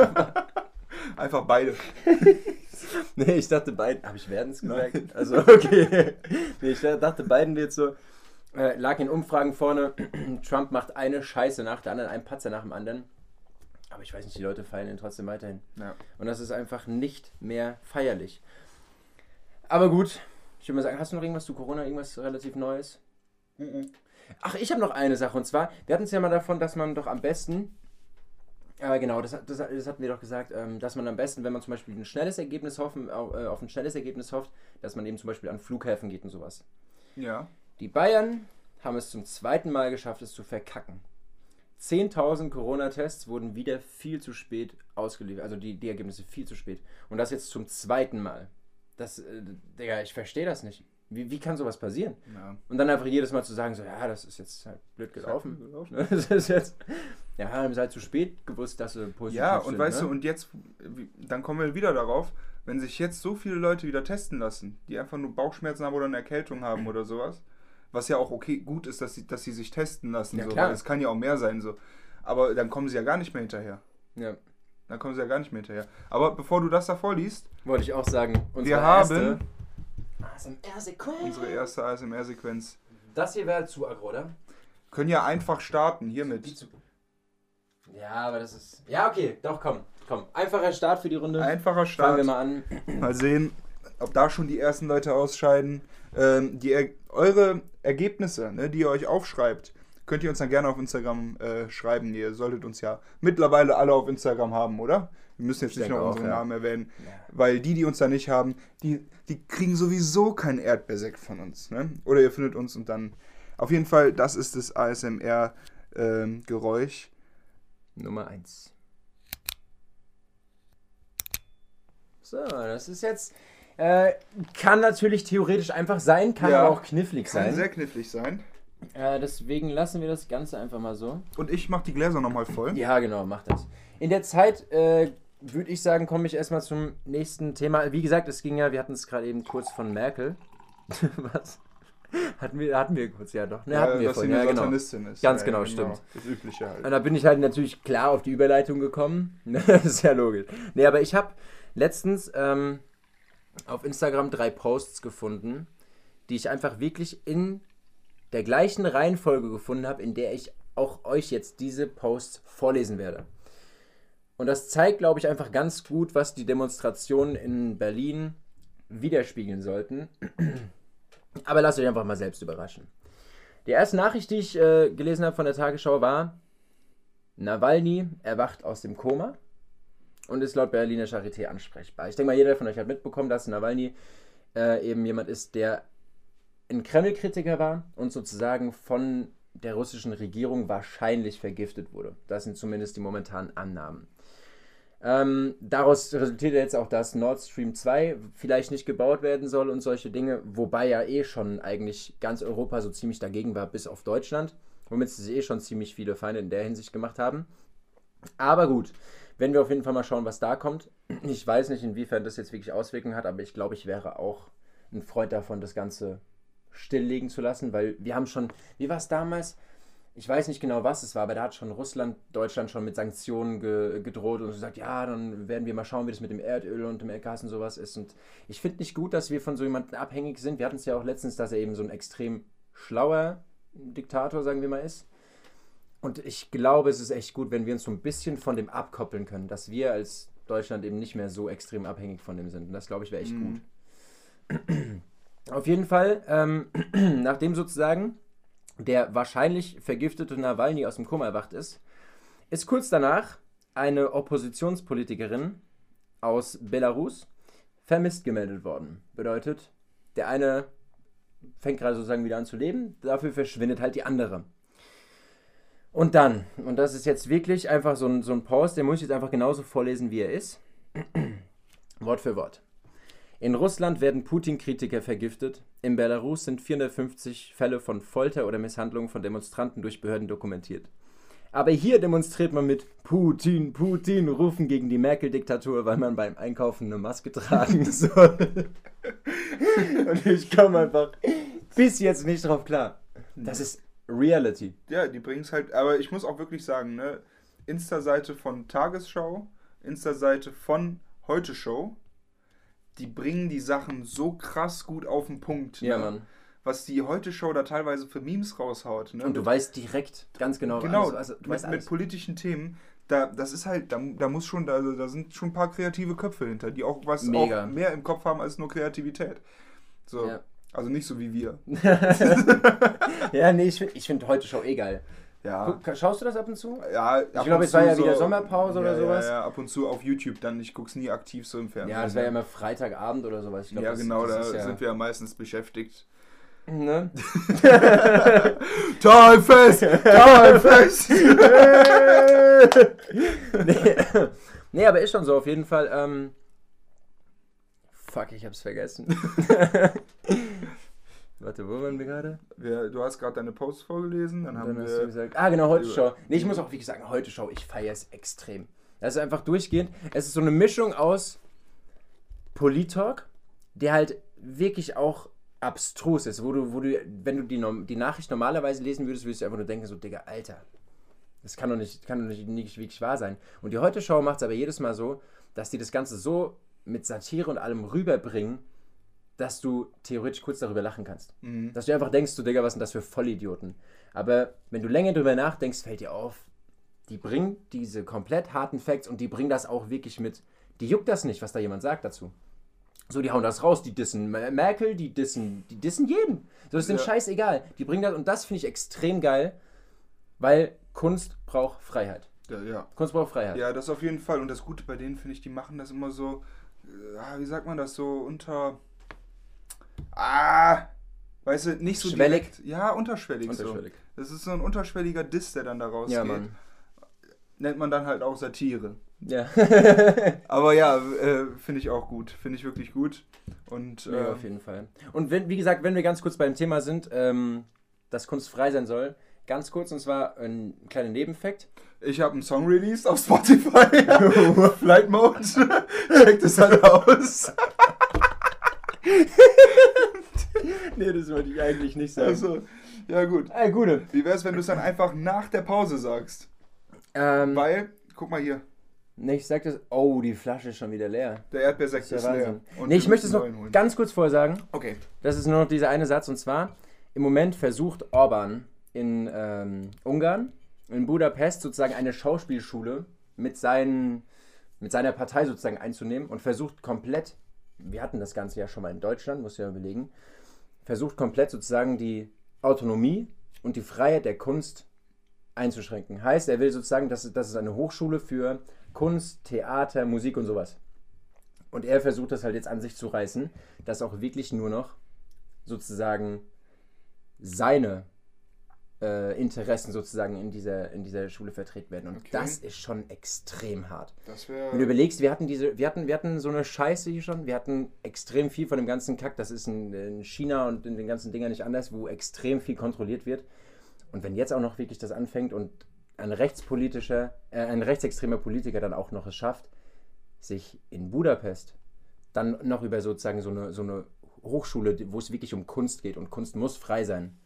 Einfach beide. Nee, ich dachte Biden, habe ich werden's gesagt? Nein. Also okay. Nee, ich dachte Biden wird so, äh, lag in Umfragen vorne, Trump macht eine Scheiße nach der anderen, einen Patzer nach dem anderen. Aber ich weiß nicht, die Leute feiern ihn trotzdem weiterhin. Ja. Und das ist einfach nicht mehr feierlich. Aber gut, ich würde mal sagen, hast du noch irgendwas zu Corona, irgendwas relativ Neues? Mhm. Ach, ich habe noch eine Sache, und zwar, wir hatten es ja mal davon, dass man doch am besten, äh, genau, das, das, das hatten wir doch gesagt, ähm, dass man am besten, wenn man zum Beispiel ein schnelles Ergebnis hoffen, auf, äh, auf ein schnelles Ergebnis hofft, dass man eben zum Beispiel an Flughäfen geht und sowas. Ja. Die Bayern haben es zum zweiten Mal geschafft, es zu verkacken. zehntausend Corona-Tests wurden wieder viel zu spät ausgeliefert, also die, die Ergebnisse viel zu spät. Und das jetzt zum zweiten Mal. Das, äh, Digga, ich verstehe das nicht. Wie, wie kann sowas passieren? Ja. Und dann einfach jedes Mal zu sagen, so, ja, das ist jetzt halt blöd gelaufen. Halt gelaufen. Das ist jetzt, ja, haben sie halt zu spät gewusst, dass sie positiv Ja, sind. und weißt ne? du, und jetzt, wie- dann kommen wir wieder darauf, wenn sich jetzt so viele Leute wieder testen lassen, die einfach nur Bauchschmerzen haben oder eine Erkältung haben oder sowas, was ja auch okay, gut ist, dass sie, dass sie sich testen lassen, Ja, so, klar. weil es kann ja auch mehr sein, so. Aber dann kommen sie ja gar nicht mehr hinterher. Ja, Dann kommen sie ja gar nicht mehr hinterher. Aber bevor du das da vorliest, wollte ich auch sagen. Unsere wir haben erste A S M R-Sequenz. unsere erste A S M R-Sequenz. Das hier wäre halt zu aggro, oder? Können ja einfach starten, hiermit. Wie zu- Ja, aber das ist... Ja, okay, doch, komm. Komm, einfacher Start für die Runde. Einfacher Fangen wir Start. mal an. Mal sehen, ob da schon die ersten Leute ausscheiden. Ähm, die er eure Ergebnisse, ne, die ihr euch aufschreibt, könnt ihr uns dann gerne auf Instagram äh, schreiben. Ihr solltet uns ja mittlerweile alle auf Instagram haben, oder? Wir müssen jetzt Ich nicht denke noch auch, unsere ja. Namen erwähnen, Ja. weil die, die uns da nicht haben, die, die kriegen sowieso keinen Erdbeersekt von uns. Ne? Oder ihr findet uns und dann... Auf jeden Fall, das ist das A S M R-Geräusch. Nummer eins. So, das ist jetzt... Äh, kann natürlich theoretisch einfach sein, kann Ja, aber auch knifflig Kann sein. sehr knifflig sein. Äh, deswegen lassen wir das Ganze einfach mal so. Und ich mach die Gläser nochmal voll. Ja, genau, mach das. In der Zeit äh, würde ich sagen, komme ich erstmal zum nächsten Thema. Wie gesagt, es ging ja, wir hatten es gerade eben kurz von Merkel. Was? Hatten wir, hatten wir kurz, ja doch. Ne, hatten wir dass von, sie eine ja, genau. Satanistin ist. Ganz Ja, genau, stimmt. Das Übliche halt. Und da bin ich halt natürlich klar auf die Überleitung gekommen. Das ist ja logisch. Nee, aber ich habe letztens ähm, auf Instagram drei Posts gefunden, die ich einfach wirklich in der gleichen Reihenfolge gefunden habe, in der ich auch euch jetzt diese Posts vorlesen werde. Und das zeigt, glaube ich, einfach ganz gut, was die Demonstrationen in Berlin widerspiegeln sollten. Aber lasst euch einfach mal selbst überraschen. Die erste Nachricht, die ich äh, gelesen habe von der Tagesschau, war: Nawalny erwacht aus dem Koma und ist laut Berliner Charité ansprechbar. Ich denke mal, jeder von euch hat mitbekommen, dass Nawalny äh, eben jemand ist, der ein Kreml-Kritiker war und sozusagen von der russischen Regierung wahrscheinlich vergiftet wurde. Das sind zumindest die momentanen Annahmen. Ähm, daraus resultiert jetzt auch, dass Nord Stream zwei vielleicht nicht gebaut werden soll und solche Dinge, wobei ja eh schon eigentlich ganz Europa so ziemlich dagegen war, bis auf Deutschland, womit sie sich eh schon ziemlich viele Feinde in der Hinsicht gemacht haben. Aber gut, werden wir auf jeden Fall mal schauen, was da kommt. Ich weiß nicht, inwiefern das jetzt wirklich Auswirkungen hat, aber ich glaube, ich wäre auch ein Freund davon, das Ganze stilllegen zu lassen, weil wir haben schon, wie war es damals? ich weiß nicht genau, was es war, aber da hat schon Russland, Deutschland schon mit Sanktionen ge gedroht und gesagt, ja, dann werden wir mal schauen, wie das mit dem Erdöl und dem Erdgas und sowas ist. Und ich finde nicht gut, dass wir von so jemandem abhängig sind. Wir hatten es ja auch letztens, dass er eben so ein extrem schlauer Diktator, sagen wir mal, ist. Und ich glaube, es ist echt gut, wenn wir uns so ein bisschen von dem abkoppeln können, dass wir als Deutschland eben nicht mehr so extrem abhängig von dem sind. Und das, glaube ich, wäre echt Mhm. gut. Auf jeden Fall, ähm, nachdem sozusagen der wahrscheinlich vergiftete Nawalny aus dem Koma erwacht ist, ist kurz danach eine Oppositionspolitikerin aus Belarus vermisst gemeldet worden. Bedeutet, der eine fängt gerade sozusagen wieder an zu leben, dafür verschwindet halt die andere. Und dann, und das ist jetzt wirklich einfach so ein, so ein Post, den muss ich jetzt einfach genauso vorlesen, wie er ist. Wort für Wort. In Russland werden Putin-Kritiker vergiftet. In Belarus sind vierhundertfünfzig Fälle von Folter oder Misshandlung von Demonstranten durch Behörden dokumentiert. Aber hier demonstriert man mit Putin, Putin, rufen gegen die Merkel-Diktatur, weil man beim Einkaufen eine Maske tragen soll. Und ich komme einfach bis jetzt nicht drauf klar. Das ist Reality. Ja, die bringen es halt, aber ich muss auch wirklich sagen, ne, Insta-Seite von Tagesschau, Insta-Seite von Heute Show, die bringen die Sachen so krass gut auf den Punkt. Ja, ne? Mann. Was die Heute Show da teilweise für Memes raushaut. Ne? Und du weißt direkt ganz genau, Genau, alles, also, du mit, weißt mit alles. politischen Themen, da, das ist halt, da, da muss schon, da, da sind schon ein paar kreative Köpfe hinter, die auch was Mega. auch mehr im Kopf haben als nur Kreativität. So. Ja. Also nicht so wie wir. Ja, nee, ich finde ich find heute Show eh geil. Ja. Guck, schaust du das ab und zu? Ja, Ich glaube, es war ja wieder Sommerpause oder ja, sowas. Ja, ja, ab und zu auf YouTube dann. Ich guck's nie aktiv so im Fernsehen. Ja, das wäre ja immer Freitagabend oder sowas. Ich glaub, ja, das, genau, das da ist ja, sind wir ja meistens beschäftigt. Ne? Talfest! Talfest! nee, nee, aber ist schon so, auf jeden Fall. Ähm, fuck, ich hab's vergessen. Warte, wo waren wir gerade? Wir, du hast gerade deine Post vorgelesen, dann haben Dann hast du wir... gesagt, ah genau, Heute Show. Nee, ich muss auch wirklich sagen, Heute Show, ich feiere es extrem. Das ist einfach durchgehend. Es ist so eine Mischung aus Polit-Talk, der halt wirklich auch abstrus ist, wo du, wo du, wenn du die, die Nachricht normalerweise lesen würdest, würdest du einfach nur denken, so, Digga, Alter, das kann doch nicht, kann doch nicht, nicht wirklich wahr sein. Und die Heute Show macht es aber jedes Mal so, dass die das Ganze so mit Satire und allem rüberbringen, dass du theoretisch kurz darüber lachen kannst. Mhm. Dass du einfach denkst, du Digga, was sind das für Vollidioten. Aber wenn du länger drüber nachdenkst, fällt dir auf, die bringen diese komplett harten Facts und die bringen das auch wirklich mit. Die juckt das nicht, was da jemand sagt dazu. So, die hauen das raus, die dissen Merkel, die dissen, die dissen jeden. So, das ist denen Ja. scheißegal. Die bringen das und das finde ich extrem geil, weil Kunst braucht Freiheit. Ja, ja. Kunst braucht Freiheit. Ja, das auf jeden Fall. Und das Gute bei denen finde ich, die machen das immer so, äh, wie sagt man das, so unter, ah, weißt du, nicht so Schwellig. direkt. Ja, unterschwellig, Unterschwellig. so. Das ist so ein unterschwelliger Diss, der dann da rausgeht. Ja, Mann. Nennt man dann halt auch Satire. Ja. Aber ja, äh, finde ich auch gut. Finde ich wirklich gut. Und Ja, äh, auf jeden Fall. Und wenn, wie gesagt, wenn wir ganz kurz beim Thema sind, ähm, dass Kunst frei sein soll, ganz kurz, und zwar ein kleiner Nebenfakt. ich habe einen Song released auf Spotify. Flight Mode. Checkt es halt aus. Nee, das wollte ich eigentlich nicht sagen. Also, ja gut. Ey, gute. Wie wär's, wenn du es dann einfach nach der Pause sagst? Ähm, Weil, guck mal hier, nee, ich sag das. Oh, die Flasche ist schon wieder leer. der Erdbeersekt Das ist ist ja leer. Wahnsinn. Und Nee, wir ich möchte es müssen noch neuen holen. ganz kurz vorher sagen. Okay. Das ist nur noch dieser eine Satz, und zwar: Im Moment versucht Orban in ähm, Ungarn, in Budapest, sozusagen eine Schauspielschule mit, seinen, mit seiner Partei sozusagen einzunehmen und versucht komplett, wir hatten das Ganze ja schon mal in Deutschland, muss ich ja überlegen, versucht komplett sozusagen die Autonomie und die Freiheit der Kunst einzuschränken. Heißt, er will sozusagen, dass es, dass es eine Hochschule für Kunst, Theater, Musik und sowas. Und er versucht das halt jetzt an sich zu reißen, dass auch wirklich nur noch sozusagen seine äh, Interessen sozusagen in dieser, in dieser Schule vertreten werden. Und Okay. das ist schon extrem hart. Das Wenn du wäre. überlegst, wir hatten diese, wir hatten, wir hatten so eine Scheiße hier schon, wir hatten extrem viel von dem ganzen Kack, das ist in, in China und in den ganzen Dingern nicht anders, wo extrem viel kontrolliert wird. Und wenn jetzt auch noch wirklich das anfängt und ein rechtspolitischer, äh, ein rechtsextremer Politiker dann auch noch es schafft, sich in Budapest dann noch über sozusagen so eine, so eine Hochschule, wo es wirklich um Kunst geht und Kunst muss frei sein,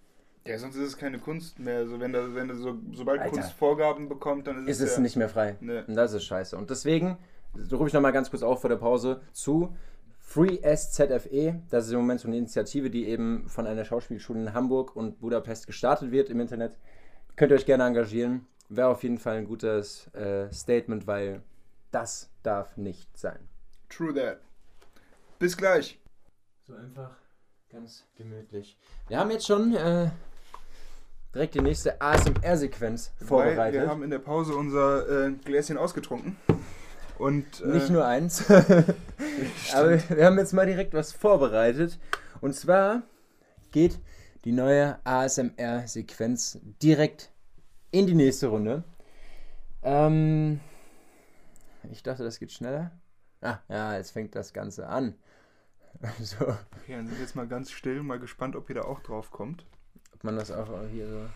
Ja, sonst ist es keine Kunst mehr. Also wenn da, wenn da so, sobald Alter. Kunst Vorgaben bekommt, dann ist, Ist es es ja, nicht mehr frei. Nee. Und das ist scheiße. Und deswegen, so rufe ich nochmal ganz kurz auf vor der Pause, zu Free S Z F E. Das ist im Moment so eine Initiative, die eben von einer Schauspielschule in Hamburg und Budapest gestartet wird im Internet. Könnt ihr euch gerne engagieren. Wäre auf jeden Fall ein gutes äh, Statement, weil das darf nicht sein. True that. Bis gleich. So einfach, ganz gemütlich. Wir haben jetzt schon äh, direkt die nächste A S M R-Sequenz vorbereitet. Weil wir haben in der Pause unser äh, Gläschen ausgetrunken. Und, äh, Nicht nur eins. Aber wir haben jetzt mal direkt was vorbereitet. Und zwar geht die neue A S M R-Sequenz direkt in die nächste Runde. Ähm, ich dachte, das geht schneller. Ah, ja, jetzt fängt das Ganze an. So. Okay, dann sind wir jetzt mal ganz still, mal gespannt, ob ihr da auch drauf kommt. Ob man das auch hier so...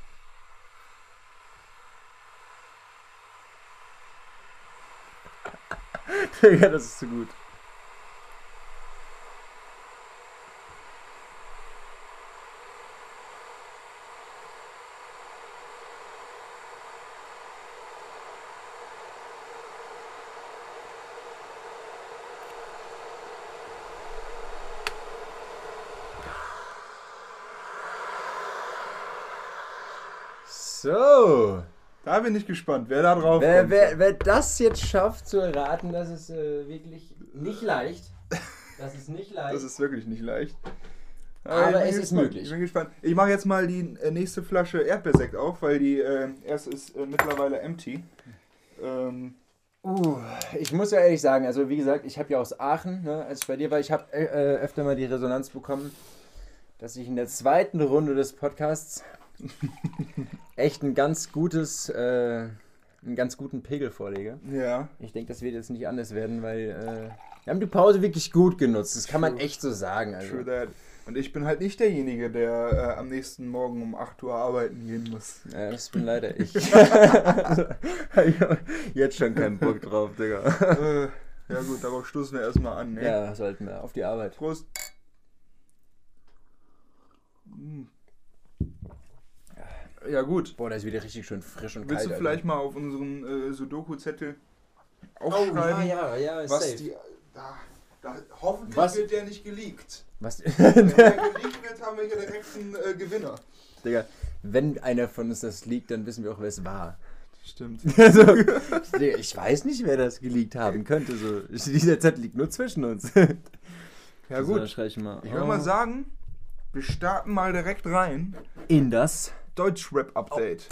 Digga, das ist zu gut. So. Da bin ich gespannt, wer da drauf Wer, kommt. wer, wer das jetzt schafft zu erraten, das ist äh, wirklich nicht leicht. Das ist nicht leicht. Das ist wirklich nicht leicht. Aber ich bin es ist gespannt. möglich. Ich bin gespannt. Ich mache jetzt mal die äh, nächste Flasche Erdbeersekt auf, weil die äh, erste ist äh, mittlerweile empty. Ähm, Uh, ich muss ja ehrlich sagen, also wie gesagt, ich habe ja aus Aachen, ne, als ich bei dir war, ich habe äh, öfter mal die Resonanz bekommen, dass ich in der zweiten Runde des Podcasts echt ein ganz gutes, äh, einen ganz guten Pegel vorlege. ja. Ich denke, das wird jetzt nicht anders werden, weil äh, wir haben die Pause wirklich gut genutzt. Das kann man True. echt so sagen. Also. True that. Und ich bin halt nicht derjenige, der äh, am nächsten Morgen um acht Uhr arbeiten gehen muss. Ja, das bin leider ich. Also, ich hab jetzt schon keinen Bock drauf, Digga. äh, ja gut, darauf stoßen wir erstmal an. Ne? Ja, sollten wir. Auf die Arbeit. Prost. Mm. Ja gut. Boah, der ist wieder richtig schön frisch und Willst kalt. du vielleicht mal auf unseren äh, Sudoku-Zettel Oh, aufschreiben, ja, ja, ja, was safe. die... Da, da, hoffentlich Was? wird der nicht geleakt. Was? Wenn der geleakt wird, haben wir hier direkt einen äh, Gewinner. Digga, wenn einer von uns das liegt, dann wissen wir auch, wer es war. Stimmt. Also, Digga, ich weiß nicht, wer das geleakt haben könnte. So. Dieser Zettel liegt nur zwischen uns. Ja So, gut, dann schreibe ich mal. ich würde mal sagen, wir starten mal direkt rein. In das Deutschrap-Update.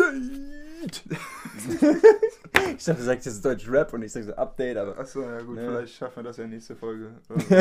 Ich dachte, du sagst jetzt Deutsch Rap und ich sag so Update, aber. Achso, ja gut, Ne. vielleicht schaffen wir das ja nächste Folge.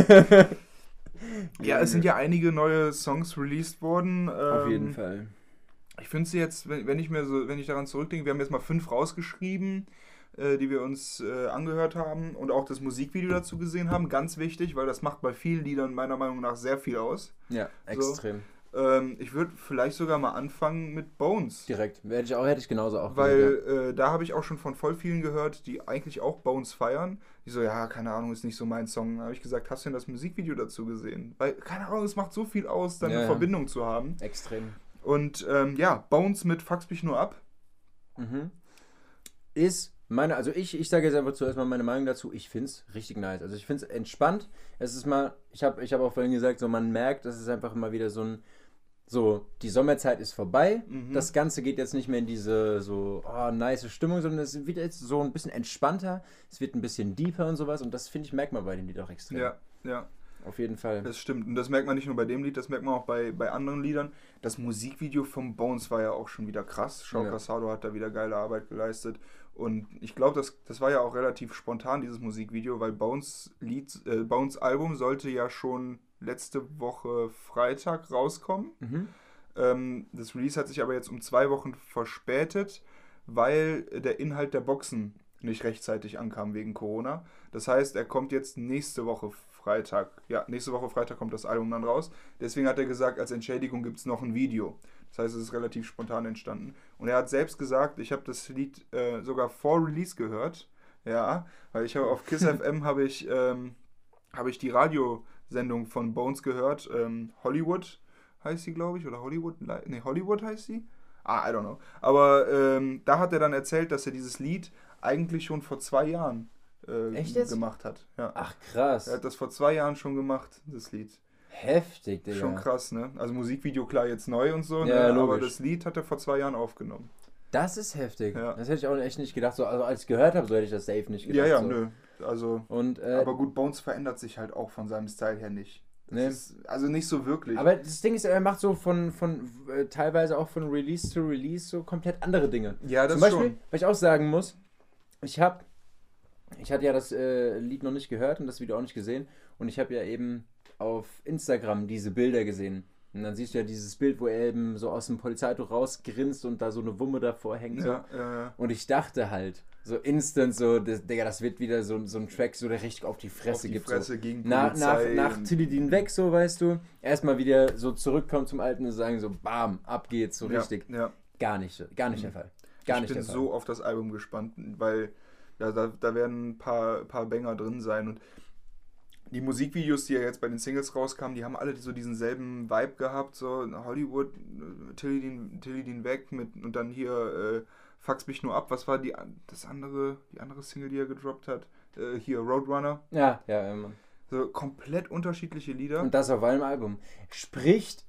Ja, es sind ja einige neue Songs released worden. Auf Ähm, jeden Fall. Ich finde sie jetzt, wenn, wenn ich mir so, wenn ich daran zurückdenke, wir haben jetzt mal fünf rausgeschrieben, äh, die wir uns äh, angehört haben und auch das Musikvideo dazu gesehen haben. Ganz wichtig, weil das macht bei vielen Liedern meiner Meinung nach sehr viel aus. Ja, extrem. Ähm, ich würde vielleicht sogar mal anfangen mit Bones. Direkt. Hätte ich, auch, hätte ich genauso auch Weil gesagt, äh, da habe ich auch schon von voll vielen gehört, die eigentlich auch Bones feiern. Die so, ja, keine Ahnung, ist nicht so mein Song. Da habe ich gesagt, hast du denn das Musikvideo dazu gesehen? Weil, keine Ahnung, es macht so viel aus, dann Ja, eine ja. Verbindung zu haben. ja. Extrem. Und ähm, ja, Bones mit Fax mich nur ab. Mhm. Ist meine, also ich, ich sage jetzt einfach zuerst mal meine Meinung dazu. Ich finde es richtig nice. Also ich finde es entspannt. Es ist mal, ich habe ich hab auch vorhin gesagt, so man merkt, das ist einfach immer wieder so ein, so, die Sommerzeit ist vorbei. Mhm. Das Ganze geht jetzt nicht mehr in diese so, oh, nice Stimmung, sondern es wird jetzt so ein bisschen entspannter. Es wird ein bisschen deeper und sowas. Und das, finde ich, merkt man bei dem Lied auch extrem. Ja, ja, Auf jeden Fall. das stimmt. Und das merkt man nicht nur bei dem Lied, das merkt man auch bei, bei anderen Liedern. Das Musikvideo von Bones war ja auch schon wieder krass. Shao Ja. Casado hat da wieder geile Arbeit geleistet. Und ich glaube, das, das war ja auch relativ spontan, dieses Musikvideo, weil Bones Lied, äh, Bones Album sollte ja schon letzte Woche Freitag rauskommen. Mhm. Ähm, das Release hat sich aber jetzt um zwei Wochen verspätet, weil der Inhalt der Boxen nicht rechtzeitig ankam wegen Corona. Das heißt, er kommt jetzt nächste Woche Freitag. Ja, nächste Woche Freitag kommt das Album dann raus. Deswegen hat er gesagt, als Entschädigung gibt es noch ein Video. Das heißt, es ist relativ spontan entstanden. Und er hat selbst gesagt, ich habe das Lied äh, sogar vor Release gehört. Ja, weil ich habe auf KISS F M habe ich, ähm, habe ich die Radiosendung von Bones gehört, ähm, Hollywood. heißt sie, glaube ich, oder Hollywood, ne, Hollywood heißt sie? Ah, I don't know. Aber ähm, da hat er dann erzählt, dass er dieses Lied eigentlich schon vor zwei Jahren äh, Echt jetzt? gemacht hat. Ja. Ach, krass. Er hat das vor zwei Jahren schon gemacht, das Lied. Heftig, Digga. Schon krass, ne? Also Musikvideo klar jetzt neu und so, Ja, ne? logisch. Aber das Lied hat er vor zwei Jahren aufgenommen. Das ist heftig. Ja. Das hätte ich auch echt nicht gedacht. So, also als ich gehört habe, so hätte ich das safe nicht gedacht. Ja, ja, so. nö. Also, Und, äh, aber gut, Bones verändert sich halt auch von seinem Style her nicht. Das Nee. ist, also nicht so wirklich. aber das Ding ist, er macht so von, von äh, teilweise auch von Release zu Release so komplett andere Dinge. ja, das Zum Beispiel, schon. was ich auch sagen muss, ich habe, ich hatte ja das äh, Lied noch nicht gehört und das Video auch nicht gesehen und ich habe ja eben auf Instagram diese Bilder gesehen. Und dann siehst du ja dieses Bild, wo er eben so aus dem Polizeiauto rausgrinst und da so eine Wumme davor hängt. So. Ja, ja, ja. Und ich dachte halt, so instant so, das, Digga, das wird wieder so, so ein Track, so der richtig auf die Fresse Auf die gibt. Fresse so. gegen nach, nach, Polizei nach und- Tilidin weg, so weißt du, erstmal wieder so zurückkommen zum Alten und sagen so, bam, ab geht's, so Ja, richtig. ja. Gar nicht, gar nicht der Fall. Gar ich nicht bin der Fall. so auf das Album gespannt, weil ja, da, da werden ein paar, paar Banger drin sein und die Musikvideos, die ja jetzt bei den Singles rauskamen, die haben alle so diesen selben Vibe gehabt, so Hollywood, äh, Tilidin, Tilidin weg mit und dann hier äh, Fax mich nur ab. Was war die das andere, die andere Single, die er gedroppt hat? Äh, hier Roadrunner. Ja, ja, ja, Mann. So komplett unterschiedliche Lieder. Und das auf einem Album. Spricht,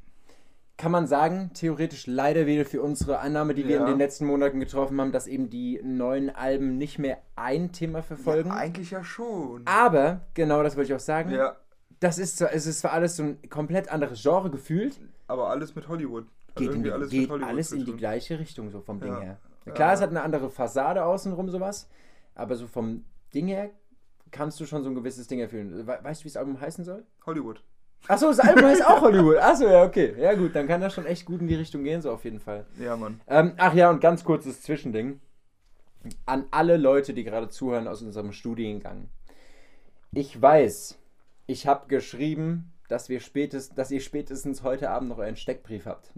kann man sagen, theoretisch leider wieder für unsere Annahme, die wir Ja. in den letzten Monaten getroffen haben, dass eben die neuen Alben nicht mehr ein Thema verfolgen. Ja, eigentlich ja schon. Aber, genau das wollte ich auch sagen, Ja, das ist zwar, es ist zwar alles so ein komplett anderes Genre gefühlt, aber alles mit Hollywood. Hat geht, in irgendwie die, alles geht mit Hollywood alles zu in die tun. gleiche Richtung, so vom Ding Ja. her. Ja. Klar, es hat eine andere Fassade außenrum, sowas, aber so vom Ding her kannst du schon so ein gewisses Ding erfüllen. We weißt du, wie das Album heißen soll? Hollywood. Achso, das Album heißt auch Hollywood. Achso, ja, okay. Ja, gut, dann kann das schon echt gut in die Richtung gehen, so auf jeden Fall. Ja, Mann. Ähm, ach ja, und ganz kurzes Zwischending. An alle Leute, die gerade zuhören aus unserem Studiengang. Ich weiß, ich habe geschrieben, dass, wir spätest, dass ihr spätestens heute Abend noch einen Steckbrief habt.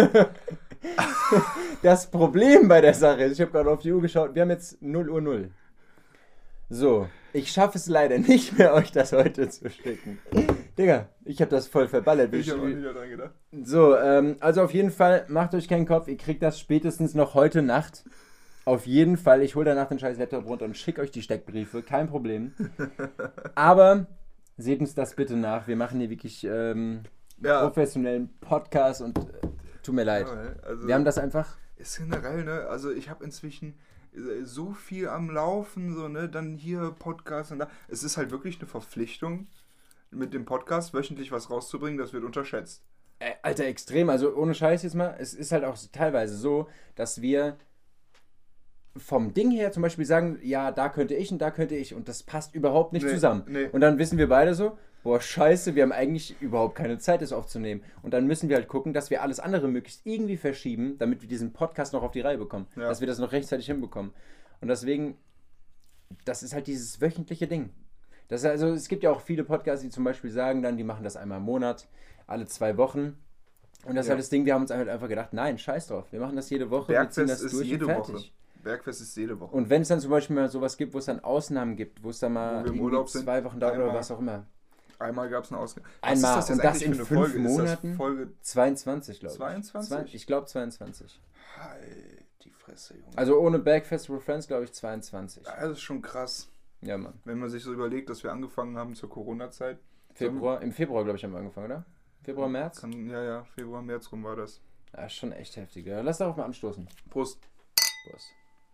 Das Problem bei der Sache ist, ich habe gerade auf die Uhr geschaut, wir haben jetzt null Uhr null. So, ich schaffe es leider nicht mehr, euch das heute zu schicken. Digga, ich habe das voll verballert. Ich habe auch nicht daran gedacht. So, ähm, also auf jeden Fall, macht euch keinen Kopf, ihr kriegt das spätestens noch heute Nacht. Auf jeden Fall, ich hole danach den scheiß Laptop runter und schicke euch die Steckbriefe, kein Problem. Aber seht uns das bitte nach, wir machen hier wirklich ähm, Ja. professionellen Podcast und äh, tut mir leid. Ja, also Wir haben das einfach, ist generell, ne? Also ich habe inzwischen äh, so viel am Laufen, so, ne? Dann hier Podcast und da. Es ist halt wirklich eine Verpflichtung, mit dem Podcast wöchentlich was rauszubringen, das wird unterschätzt. äh, Alter, extrem, also ohne Scheiß jetzt mal, es ist halt auch teilweise so, dass wir vom Ding her zum Beispiel sagen, ja, da könnte ich und da könnte ich und das passt überhaupt nicht Nee, zusammen. nee. Und dann wissen wir beide so, boah, scheiße, wir haben eigentlich überhaupt keine Zeit, das aufzunehmen. Und dann müssen wir halt gucken, dass wir alles andere möglichst irgendwie verschieben, damit wir diesen Podcast noch auf die Reihe bekommen. Ja. Dass wir das noch rechtzeitig hinbekommen. Und deswegen, das ist halt dieses wöchentliche Ding. Das ist also, es gibt ja auch viele Podcasts, die zum Beispiel sagen dann, die machen das einmal im Monat, alle zwei Wochen. Und das ist Ja. halt das Ding, wir haben uns halt einfach gedacht, nein, scheiß drauf, wir machen das jede Woche, wir ziehen Bergfest das ist durch jede und fertig. Woche. Bergfest ist jede Woche. Und wenn es dann zum Beispiel mal sowas gibt, wo es dann Ausnahmen gibt, wo es dann mal Wo wir im irgendwie Urlaub sind, zwei Wochen dauert oder einmal. was auch immer. Einmal gab es eine Ausgabe. Einmal, und das in fünf Folge? Monaten? Ist das Folge zweiundzwanzig, glaube ich. zweiundzwanzig? Zwei- Ich glaube zweiundzwanzig. Halt die Fresse, Junge. Also ohne Bergfest with Friends, glaube ich, zweiundzwanzig. Das ist schon krass, Ja, Mann. wenn man sich so überlegt, dass wir angefangen haben zur Corona-Zeit. Februar, im Februar, glaube ich, haben wir angefangen, oder? Februar, März? Kann, ja, ja, Februar, März rum war das. Ja, schon echt heftig. Ja. Lass darauf mal anstoßen. Prost. Boss.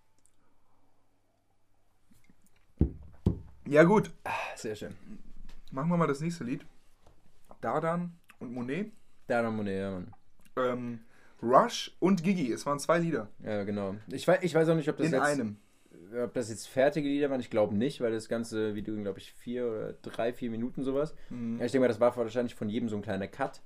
Ja gut, Ah, sehr schön. machen wir mal das nächste Lied. Dardan und Monet. Da noch Monet, ja, Mann. Ähm, Rush und Gigi. Es waren zwei Lieder. Ja, genau. Ich weiß, ich weiß auch nicht, ob das In jetzt... einem. Ob das jetzt fertige Lieder waren, ich glaube nicht, weil das ganze Video, glaube ich, vier oder drei, vier Minuten sowas. Mhm. Ja, ich denke mal, das war wahrscheinlich von jedem so ein kleiner Cut.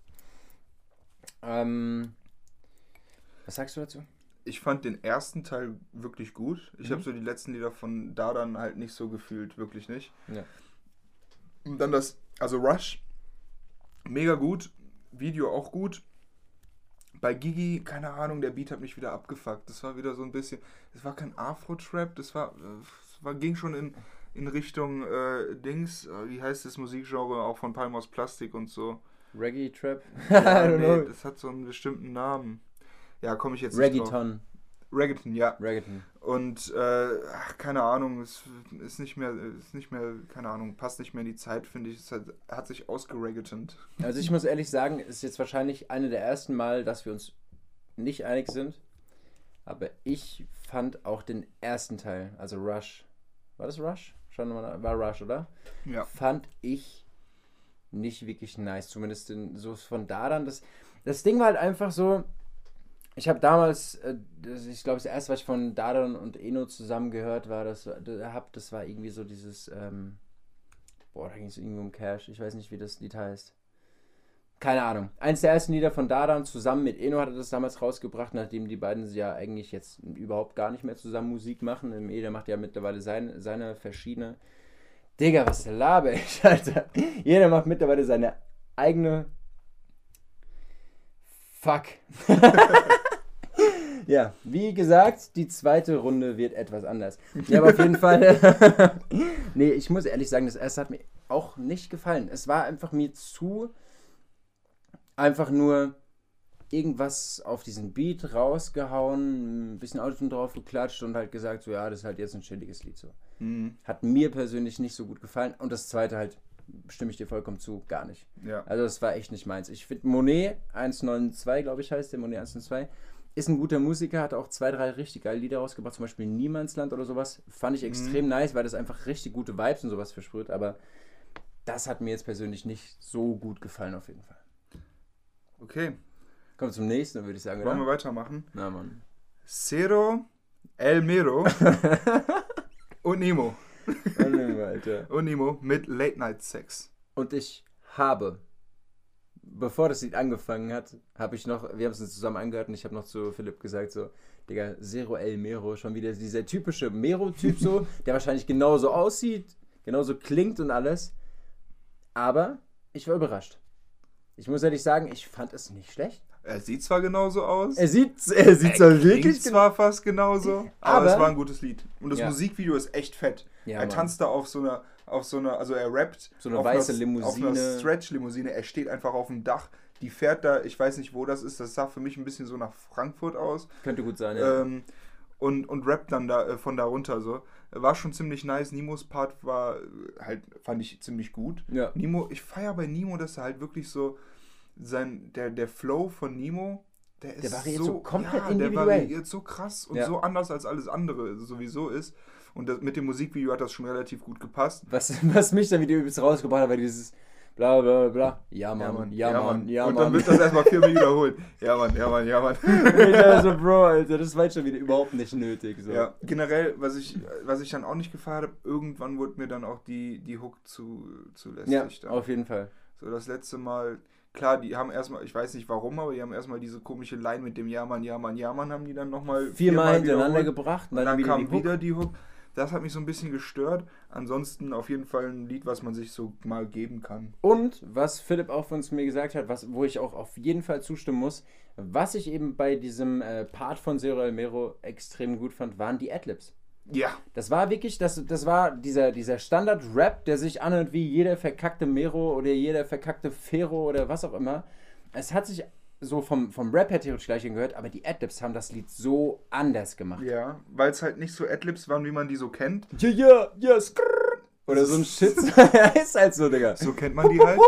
Ähm, was sagst du dazu? Ich fand den ersten Teil wirklich gut. Ich Mhm. habe so die letzten Lieder von Dardan halt nicht so gefühlt, wirklich nicht. Ja. Und dann das, also Rush, mega gut. Video auch gut. Bei Gigi, keine Ahnung, der Beat hat mich wieder abgefuckt. Das war wieder so ein bisschen, das war kein Afro-Trap, das war, das war, ging schon in, in Richtung äh, Dings, äh, wie heißt das Musikgenre, auch von Palm aus Plastik und so. Reggae Trap? Ja, nee, das hat so einen bestimmten Namen. Ja, komme ich jetzt nicht drauf. Reggaeton. Reggaeton, ja. Reggaeton. Und, äh, ach, keine Ahnung, es ist nicht mehr, ist nicht mehr, keine Ahnung, passt nicht mehr in die Zeit, finde ich. Es hat, hat sich ausgereggaetent. Also ich muss ehrlich sagen, es ist jetzt wahrscheinlich eine der ersten Mal, dass wir uns nicht einig sind. Aber ich fand auch den ersten Teil, also Rush. War das Rush? Schon mal, war Rush, oder? Ja. Fand ich nicht wirklich nice. Zumindest in, so von da dann. Das, das Ding war halt einfach so. Ich habe damals, äh, das, ich glaube, das erste, was ich von Dadan und Eno zusammen gehört war, das, das, das war irgendwie so dieses, ähm, boah, da ging es irgendwie um Cash. Ich weiß nicht, wie das Lied heißt. Keine Ahnung. Eins der ersten Lieder von Dadan zusammen mit Eno hat er das damals rausgebracht, nachdem die beiden ja eigentlich jetzt überhaupt gar nicht mehr zusammen Musik machen. Im Eder macht ja mittlerweile sein, seine verschiedene. Digga, was laber ich, Alter. Jeder macht mittlerweile seine eigene. Fuck. Ja, wie gesagt, die zweite Runde wird etwas anders. Ja, aber auf jeden Fall. Nee, ich muss ehrlich sagen, das erste hat mir auch nicht gefallen. Es war einfach mir zu. Einfach nur irgendwas auf diesen Beat rausgehauen, ein bisschen Autotune drauf geklatscht und halt gesagt, so ja, das ist halt jetzt ein chilliges Lied so. Mhm. Hat mir persönlich nicht so gut gefallen. Und das zweite halt, stimme ich dir vollkommen zu, gar nicht. Ja. Also das war echt nicht meins. Ich finde Monet eins neun zwei, glaube ich, heißt der, Monet eins neun zwei, ist ein guter Musiker, hat auch zwei, drei richtig geile Lieder rausgebracht, zum Beispiel Niemandsland oder sowas. Fand ich extrem mhm. nice, weil das einfach richtig gute Vibes und sowas versprüht, aber das hat mir jetzt persönlich nicht so gut gefallen auf jeden Fall. Okay. Kommen wir zum nächsten, würde ich sagen, Wollen oder? wir weitermachen? Na, Mann. Cero, El Mero und Nemo. Oh, Alter. Und Nemo mit Late Night Sex. Und ich habe, bevor das Lied angefangen hat, habe ich noch, wir haben es uns zusammen angehört und ich habe noch zu Philipp gesagt, so, Digga, Cero El Mero, schon wieder dieser typische Mero-Typ so, der wahrscheinlich genauso aussieht, genauso klingt und alles. Aber ich war überrascht. Ich muss ehrlich sagen, ich fand es nicht schlecht. Er sieht zwar genauso aus. Er sieht, er sieht er zwar wirklich zwar fast genauso, aber, aber es war ein gutes Lied. Und das ja. Musikvideo ist echt fett. Ja, er Mann. tanzt da auf so einer, auf so einer, also er rappt so eine auf weiße einer, Limousine. Auf einer Stretch-Limousine. Er steht einfach auf dem Dach. Die fährt da, ich weiß nicht, wo das ist. Das sah für mich ein bisschen so nach Frankfurt aus. Könnte gut sein, ja. Ähm, und, und rappt dann da äh, von da runter so. War schon ziemlich nice. Nimos Part war halt, fand ich ziemlich gut. Ja. Nemo, ich feiere bei Nemo, dass er halt wirklich so sein, der, der Flow von Nemo, der ist der variiert so, so komplett ja, individuell. Der variiert so krass und ja. so anders als alles andere sowieso ist. Und das, mit dem Musikvideo hat das schon relativ gut gepasst. Was, was mich dann wieder übelst rausgebracht hat, war dieses bla bla bla. Ja Mann, ja Mann, ja Mann. Ja, und Mann. dann wird das erstmal viermal wiederholt. Ja Mann, ja Mann, ja Mann. Also Bro, Alter, das war jetzt schon wieder überhaupt nicht nötig. So. Ja, generell, was ich, was ich dann auch nicht gefeiert habe, irgendwann wurde mir dann auch die, die Hook zu, zu lästig. Ja, dann. auf jeden Fall. So das letzte Mal, klar, die haben erstmal, ich weiß nicht warum, aber die haben erstmal diese komische Line mit dem Ja Mann, Ja Mann, Ja Mann, haben die dann nochmal viermal hintereinander gebracht. Und dann, dann wieder kam die wieder die Hook. Das hat mich so ein bisschen gestört. Ansonsten auf jeden Fall ein Lied, was man sich so mal geben kann. Und was Philipp auch von uns mir gesagt hat, was, wo ich auch auf jeden Fall zustimmen muss, was ich eben bei diesem äh, Part von Cero El Mero extrem gut fand, waren die Adlibs. Ja. Das war wirklich, das, das war dieser, dieser Standard-Rap, der sich anhört wie jeder verkackte Mero oder jeder verkackte Fero oder was auch immer. Es hat sich so vom, vom Rap her theoretisch gleich gehört, aber die Adlibs haben das Lied so anders gemacht. Ja, weil es halt nicht so Adlibs waren, wie man die so kennt. Ja, ja, ja, skrrr. Oder so ein Shit. Ist halt so, Digga. So kennt man die halt.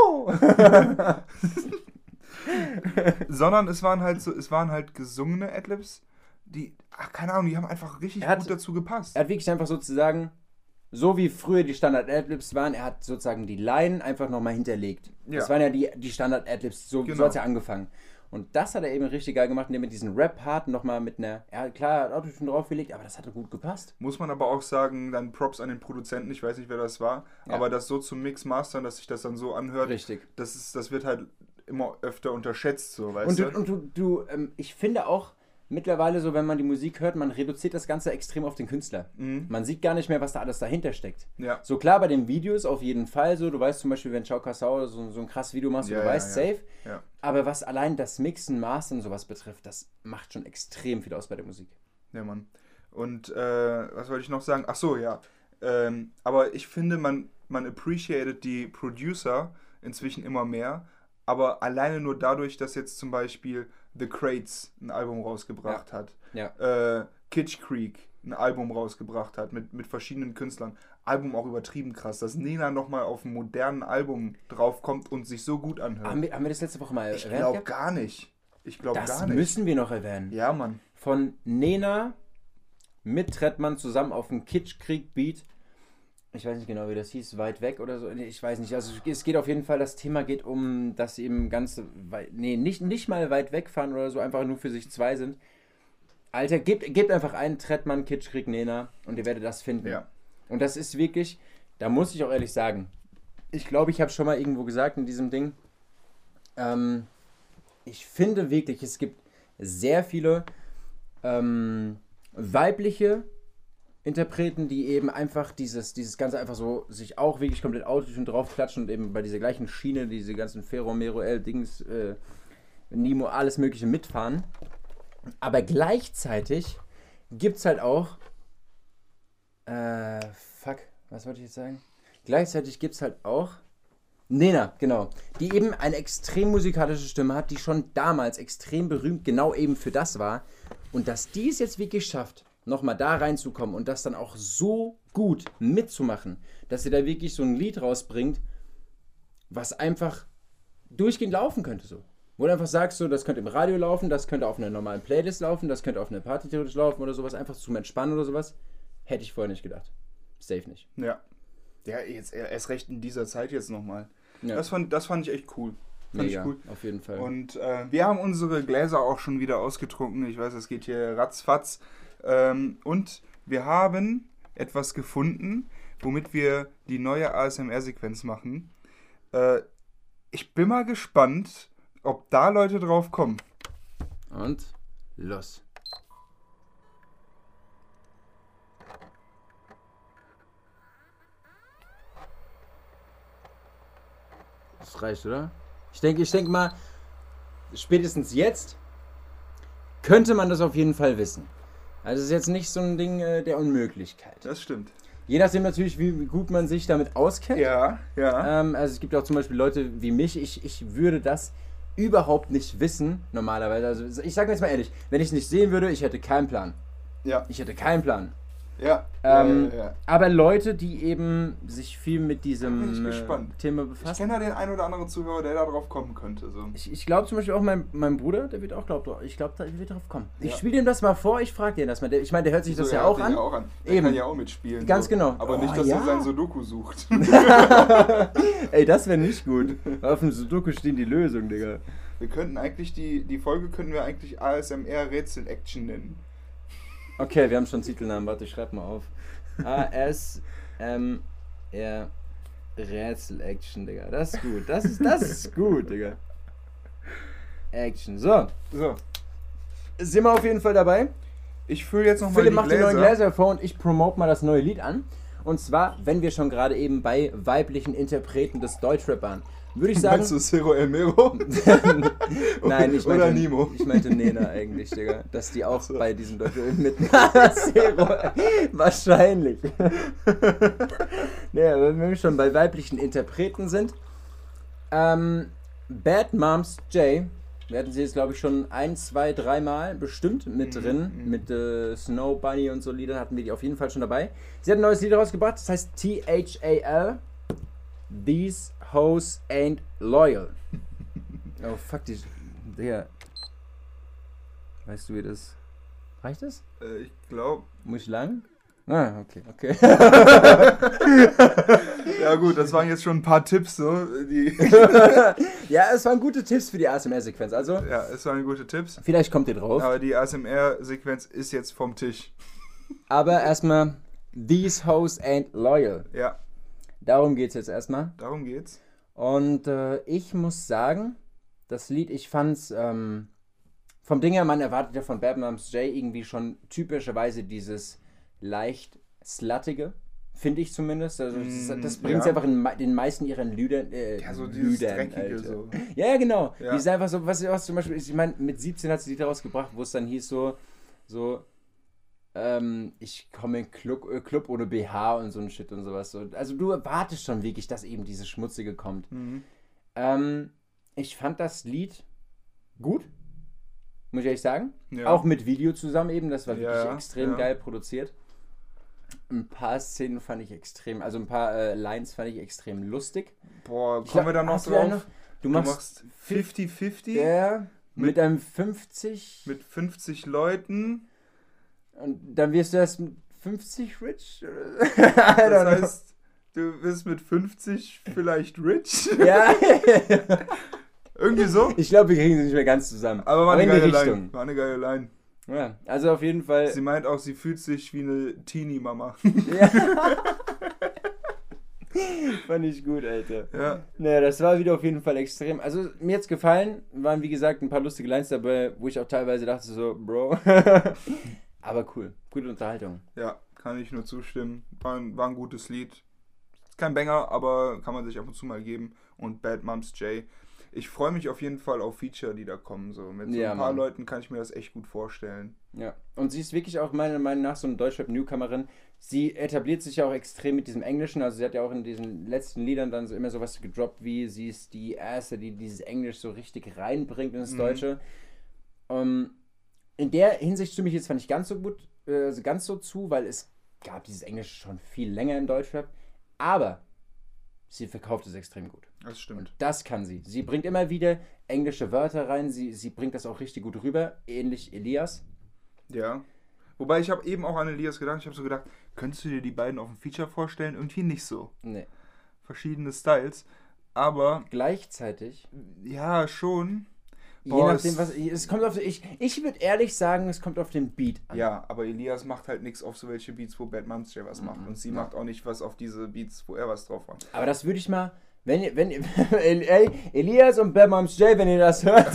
Sondern es waren halt so, es waren halt gesungene Adlibs, die, ach, keine Ahnung, die haben einfach richtig hat, gut dazu gepasst. Er hat wirklich einfach sozusagen, so wie früher die Standard-Adlibs waren, er hat sozusagen die Line einfach nochmal hinterlegt. Ja. Das waren ja die, die Standard-Adlibs, so, genau. So hat es ja angefangen. Und das hat er eben richtig geil gemacht, indem er diesen Rap-Part nochmal mit einer, ja klar, hat Autotune draufgelegt, aber das hat gut gepasst. Muss man aber auch sagen, dann Props an den Produzenten, ich weiß nicht, wer das war, ja. aber das so zum Mix mastern, dass sich das dann so anhört, richtig. Das, ist, das wird halt immer öfter unterschätzt, so, weißt und du. du? Und du, du ähm, ich finde auch, mittlerweile so, wenn man die Musik hört, man reduziert das Ganze extrem auf den Künstler. Mhm. Man sieht gar nicht mehr, was da alles dahinter steckt. Ja. So klar, bei den Videos auf jeden Fall so. Du weißt zum Beispiel, wenn Chao Kassau so, so ein krasses Video machst, ja, du ja, weißt, ja. safe. Ja. Aber was allein das Mixen, Mastern und sowas betrifft, das macht schon extrem viel aus bei der Musik. Ja, Mann. Und äh, was wollte ich noch sagen? Ach so, ja. Ähm, aber ich finde, man, man appreciated die Producer inzwischen immer mehr, aber alleine nur dadurch, dass jetzt zum Beispiel The Crates ein Album rausgebracht Ja. hat, Ja. äh, Kitsch Creek ein Album rausgebracht hat mit, mit verschiedenen Künstlern. Album auch übertrieben krass, dass Nena nochmal auf einem modernen Album draufkommt und sich so gut anhört. Haben wir, haben wir das letzte Woche mal Ich erwähnt? glaube gehabt? gar nicht. Ich glaube Das gar nicht. müssen wir noch erwähnen. Ja, Mann. Von Nena mit Trettmann zusammen auf dem Kitschkrieg-Beat. Ich weiß nicht genau, wie das hieß, weit weg oder so. Nee, ich weiß nicht. Also es geht auf jeden Fall, das Thema geht um, dass sie eben ganz weit, nee, nicht, nicht mal weit wegfahren oder so, einfach nur für sich zwei sind. Alter, gebt, gebt einfach einen Trettmann, Kitschkrieg, Nena und ihr werdet das finden. Ja. Und das ist wirklich, da muss ich auch ehrlich sagen, ich glaube, ich habe schon mal irgendwo gesagt in diesem Ding, ähm, ich finde wirklich, es gibt sehr viele ähm, weibliche Interpreten, die eben einfach dieses, dieses Ganze einfach so sich auch wirklich komplett Autotune draufklatschen und eben bei dieser gleichen Schiene, diese ganzen Ferro, Mero, L, Dings, äh, Nimo, alles mögliche mitfahren. Aber gleichzeitig gibt es halt auch äh, fuck, was wollte ich jetzt sagen? Gleichzeitig gibt es halt auch Nena, genau, die eben eine extrem musikalische Stimme hat, die schon damals extrem berühmt genau eben für das war. Und dass die es jetzt wirklich schafft, nochmal da reinzukommen und das dann auch so gut mitzumachen, dass sie da wirklich so ein Lied rausbringt, was einfach durchgehend laufen könnte so. Wo du einfach sagst, so, das könnte im Radio laufen, das könnte auf einer normalen Playlist laufen, das könnte auf einer Party theoretisch laufen oder sowas, einfach zum Entspannen oder sowas. Hätte ich vorher nicht gedacht. Safe nicht. Ja. Ja, jetzt erst recht in dieser Zeit jetzt nochmal. Ja. Das, fand, das fand ich echt cool. Fand Mega, ich cool. auf jeden Fall. Und äh, wir haben unsere Gläser auch schon wieder ausgetrunken. Ich weiß, es geht hier ratzfatz. Ähm, und wir haben etwas gefunden, womit wir die neue A S M R-Sequenz machen. Äh, ich bin mal gespannt, ob da Leute drauf kommen. Und los. Das reicht, oder? Ich denke, ich denke mal, spätestens jetzt könnte man das auf jeden Fall wissen. Also es ist jetzt nicht so ein Ding äh, der Unmöglichkeit. Das stimmt. Je nachdem natürlich, wie gut man sich damit auskennt. Ja, ja. Ähm, also es gibt auch zum Beispiel Leute wie mich, ich, ich würde das überhaupt nicht wissen, normalerweise. Also ich sage mir jetzt mal ehrlich, wenn ich es nicht sehen würde, ich hätte keinen Plan. Ja. Ich hätte keinen Plan. Ja. Ähm, ja, ja, ja. Aber Leute, die eben sich viel mit diesem Bin ich äh, gespannt. Thema Ich befassen. kenne da den einen oder anderen Zuhörer, der da drauf kommen könnte. So. Ich, ich glaube zum Beispiel auch mein, mein Bruder, der wird auch glaubt, ich glaube, der wird drauf kommen. Ich Ja. spiele dem das mal vor, ich frage den das mal. Der, ich meine, der hört sich das So, ja er auch hat an. den ja auch an. Der Eben. kann ja auch mitspielen. Ganz so. genau. Aber Oh, nicht, dass ja. er sein Sudoku sucht. Ey, das wäre nicht gut. Auf dem Sudoku stehen die Lösung, Digga. Wir könnten eigentlich die, die Folge können wir eigentlich A S M R Rätsel Action nennen. Okay, wir haben schon Titelnamen. Warte, ich schreib mal auf. A S M R Rätsel-Action, Digga. Das ist gut. Das ist, das ist gut, Digga. Action. So. So, Sind wir auf jeden Fall dabei. ich fülle jetzt nochmal Philipp die macht die Gläser. neuen Gläser vor und ich promote mal das neue Lied an. Und zwar, wenn wir schon gerade eben bei weiblichen Interpreten des Deutschrap waren, würde ich sagen... Meinst du Cero El Mero? Nein, ich Oder meinte, Nimo. ich meinte Nena eigentlich, Digga. Dass die auch Ach so. bei diesem Deutschrap mit... Zero, wahrscheinlich. Naja, wenn wir schon bei weiblichen Interpreten sind. Ähm, Bad Moms J, wir hatten sie jetzt glaube ich schon ein, zwei, dreimal bestimmt mit Mhm, drin. mhm. Mit äh, Snow Bunny und so Lieder hatten wir die auf jeden Fall schon dabei. Sie hat ein neues Lied rausgebracht, das heißt T H A L. These Hoes Ain't Loyal. Oh fuck, die... Digga. Weißt du wie das... Reicht das? Äh, ich glaube. Muss ich lang? Ah, okay, okay. Ja gut, das waren jetzt schon ein paar Tipps so. Die Ja, es waren gute Tipps für die A S M R-Sequenz. Also, ja, es waren gute Tipps. vielleicht kommt ihr drauf. Aber die A S M R-Sequenz ist jetzt vom Tisch. Aber erstmal, These Hoes Ain't Loyal. Ja, Darum geht's jetzt erstmal. darum geht's. Und äh, ich muss sagen, das Lied, ich fand's, ähm, vom Ding her, man erwartet ja von Bad Moms J irgendwie schon typischerweise dieses leicht sluttige, finde ich zumindest. Also das, Mm, das bringt ja. sie einfach in me- den meisten ihren Lüdern. Äh, Ja, so dieses Lüdern, Dreckige Alter. so. Ja, ja, genau. Ja. Die ist einfach so, was, was zum Beispiel, ist, ich meine, mit siebzehn hat sie Lied rausgebracht, wo es dann hieß so, so, ähm, ich komme in Club, äh, Club ohne B H und so ein Shit und sowas. So. Also du erwartest schon wirklich, dass eben dieses Schmutzige kommt. Mhm. Ähm, Ich fand das Lied gut, muss ich ehrlich sagen. Ja. Auch mit Video zusammen eben, das war wirklich Ja, extrem ja. geil produziert. Ein paar Szenen fand ich extrem, also ein paar äh, Lines fand ich extrem lustig. Boah, Ich kommen glaub, wir da noch hast du da drauf? noch- Du Du machst, machst fünfzig fünfzig ja, mit, mit- einem fünfzig mit fünfzig Leuten. und dann wirst du erst mit fünfzig rich? I Das don't know. heißt, du bist mit fünfzig vielleicht rich. Ja, Irgendwie so. ich glaube, wir kriegen sie nicht mehr ganz zusammen. Aber war eine in die geile Richtung. Line. War eine geile Line. Ja, also auf jeden Fall. Sie meint auch, sie fühlt sich wie eine Teenie-Mama. Ja. Fand ich gut, Alter. Ja. Naja, das war wieder auf jeden Fall extrem. Also mir hat's gefallen, waren wie gesagt ein paar lustige Lines dabei, wo ich auch teilweise dachte so, Bro. Aber cool, gute Unterhaltung. Ja, kann ich nur zustimmen. War ein, war ein gutes Lied. Ist kein Banger, aber kann man sich ab und zu mal geben. Und Bad Moms J. Ich freue mich auf jeden Fall auf Feature, die da kommen. So. Mit so Ja, ein paar Mann. Leuten kann ich mir das echt gut vorstellen. Ja, und sie ist wirklich auch meiner Meinung nach so eine Deutschrap-Newcomerin. Sie etabliert sich ja auch extrem mit diesem Englischen. Also sie hat ja auch in diesen letzten Liedern dann so immer sowas gedroppt wie, sie ist die Erste, die dieses Englisch so richtig reinbringt ins Mhm. Deutsche. Ähm, in der Hinsicht stimme ich jetzt zwar nicht ganz so gut, äh, also ganz so zu, weil es gab dieses Englisch schon viel länger im Deutschrap. Aber sie verkauft es extrem gut. Das stimmt. Und das kann sie. Sie bringt immer wieder englische Wörter rein. Sie, sie bringt das auch richtig gut rüber. Ähnlich Elias. Ja. Wobei ich habe eben auch an Elias gedacht. Ich habe so gedacht, könntest du dir die beiden auf dem Feature vorstellen? Irgendwie nicht so. Nee. Verschiedene Styles. Aber Gleichzeitig, ja, schon. je Boah, nachdem, es- was. Es kommt auf. Ich, ich würde ehrlich sagen, es kommt auf den Beat an. Ja, aber Elias macht halt nichts auf so welche Beats, wo Bad Moms J was macht. Mhm. Und sie Ja. macht auch nicht was auf diese Beats, wo er was drauf hat. Aber das würde ich mal. Wenn ihr, wenn ihr, ey, Elias und Bad Moms J, wenn ihr das hört,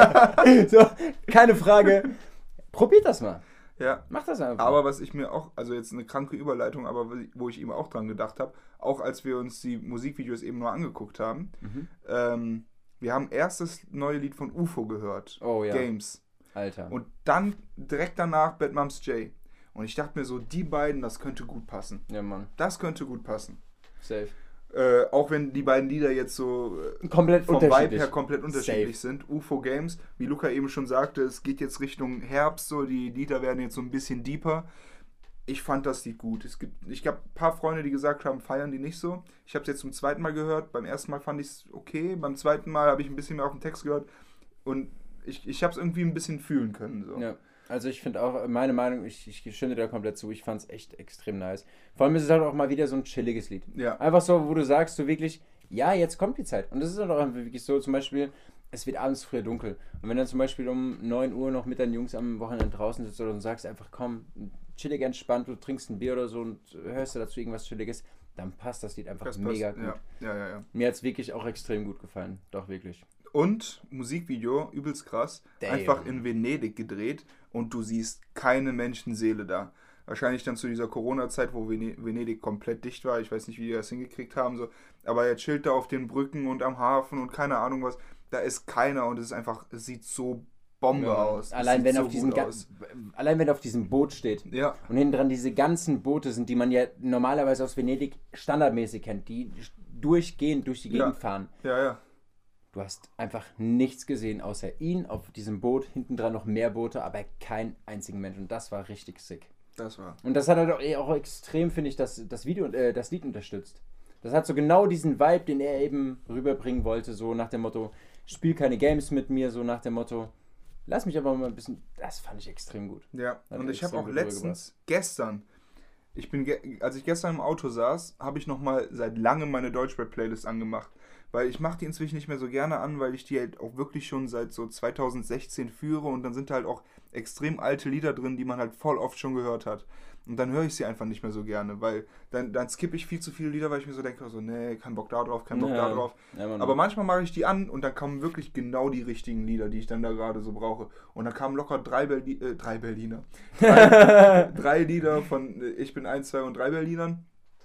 so, keine Frage, probiert das mal. Ja. Macht das einfach. Aber was ich mir auch, also jetzt eine kranke Überleitung, aber wo ich eben auch dran gedacht habe, auch als wir uns die Musikvideos eben nur angeguckt haben, Mhm. ähm, wir haben erst das neue Lied von U F O gehört, Oh ja. Games. Alter. Und dann direkt danach Bad Moms J. Und ich dachte mir so, die beiden, das könnte gut passen. Ja, Mann. Das könnte gut passen. Safe. Äh, auch wenn die beiden Lieder jetzt so äh, Komplett vom Vibe unterschiedlich. her komplett unterschiedlich Safe. sind. U F O Games, wie Luca eben schon sagte, es geht jetzt Richtung Herbst, so die Lieder werden jetzt so ein bisschen deeper. Ich fand das Lied gut. Es gibt, ich habe ein paar Freunde, die gesagt haben, feiern die nicht so. Ich habe es jetzt zum zweiten Mal gehört. Beim ersten Mal fand ich es okay. Beim zweiten Mal habe ich ein bisschen mehr auf den Text gehört. Und ich, ich habe es irgendwie ein bisschen fühlen können. So. Ja, also ich finde auch, meine Meinung, ich, ich stimme dir da komplett zu, ich fand es echt extrem nice. Vor allem ist es halt auch mal wieder so ein chilliges Lied. Ja. Einfach so, wo du sagst, so wirklich, ja, jetzt kommt die Zeit. Und das ist halt auch einfach wirklich so, zum Beispiel, es wird abends früher dunkel. Und wenn dann zum Beispiel um neun Uhr noch mit deinen Jungs am Wochenende draußen sitzt oder du sagst einfach, komm, chillig entspannt, du trinkst ein Bier oder so und hörst du dazu irgendwas Chilliges, dann passt das Lied einfach Das mega passt. gut. Ja, ja, ja. ja. Mir hat es wirklich auch extrem gut gefallen. Doch, wirklich. Und Musikvideo, übelst krass, Damn. einfach in Venedig gedreht und du siehst keine Menschenseele da. Wahrscheinlich dann zu dieser Corona-Zeit, wo Vene- Venedig komplett dicht war. Ich weiß nicht, wie die das hingekriegt haben. So. Aber er chillt da auf den Brücken und am Hafen und keine Ahnung was. Da ist keiner und es ist einfach, es sieht so Bombe Ja, aus. Es allein sieht wenn, so auf diesem gut ga- aus. allein wenn er auf diesem Boot steht. Ja, Und hinten dran diese ganzen Boote sind, die man ja normalerweise aus Venedig standardmäßig kennt, die durchgehend durch die Gegend Ja. fahren. ja, ja. Du hast einfach nichts gesehen, außer ihn auf diesem Boot, hinten dran noch mehr Boote, aber keinen einzigen Mensch. Und das war richtig sick. Das war. Und das hat halt auch, eh auch extrem, finde ich, das, das Video, äh, das Lied unterstützt. Das hat so genau diesen Vibe, den er eben rüberbringen wollte, so nach dem Motto, spiel keine Games mit mir, so nach dem Motto, lass mich aber mal ein bisschen, das fand ich extrem gut. Ja, Hat und ich habe extrem auch gut letztens, gestern, ich bin, ge als ich gestern im Auto saß, habe ich nochmal seit langem meine Deutschrap-Playlist angemacht. Weil ich mache die inzwischen nicht mehr so gerne an, weil ich die halt auch wirklich schon seit so zweitausendsechzehn führe und dann sind halt auch extrem alte Lieder drin, die man halt voll oft schon gehört hat. Und dann höre ich sie einfach nicht mehr so gerne, weil dann, dann skippe ich viel zu viele Lieder, weil ich mir so denke, so, nee, kein Bock da drauf, kein Bock Ja. da drauf. Ja, Mann. Aber manchmal mache ich die an und dann kommen wirklich genau die richtigen Lieder, die ich dann da gerade so brauche. Und dann kamen locker drei, Berli äh, drei Berliner. Drei, drei Lieder von äh, Ich bin eins, zwei und drei Berlinern.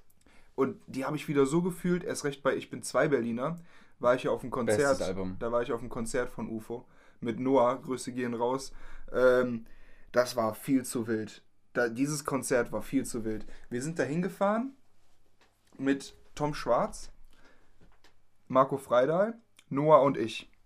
Und die habe ich wieder so gefühlt, erst recht bei Ich bin zwei Berliner, war ich ja auf dem Konzert. Bestes Album. Da war ich auf dem Konzert von U F O mit Noah, Grüße gehen raus. Ähm, das war viel zu wild. Da, dieses Konzert war viel zu wild. Wir sind da hingefahren mit Tom Schwarz, Marco Freidal, Noah und ich.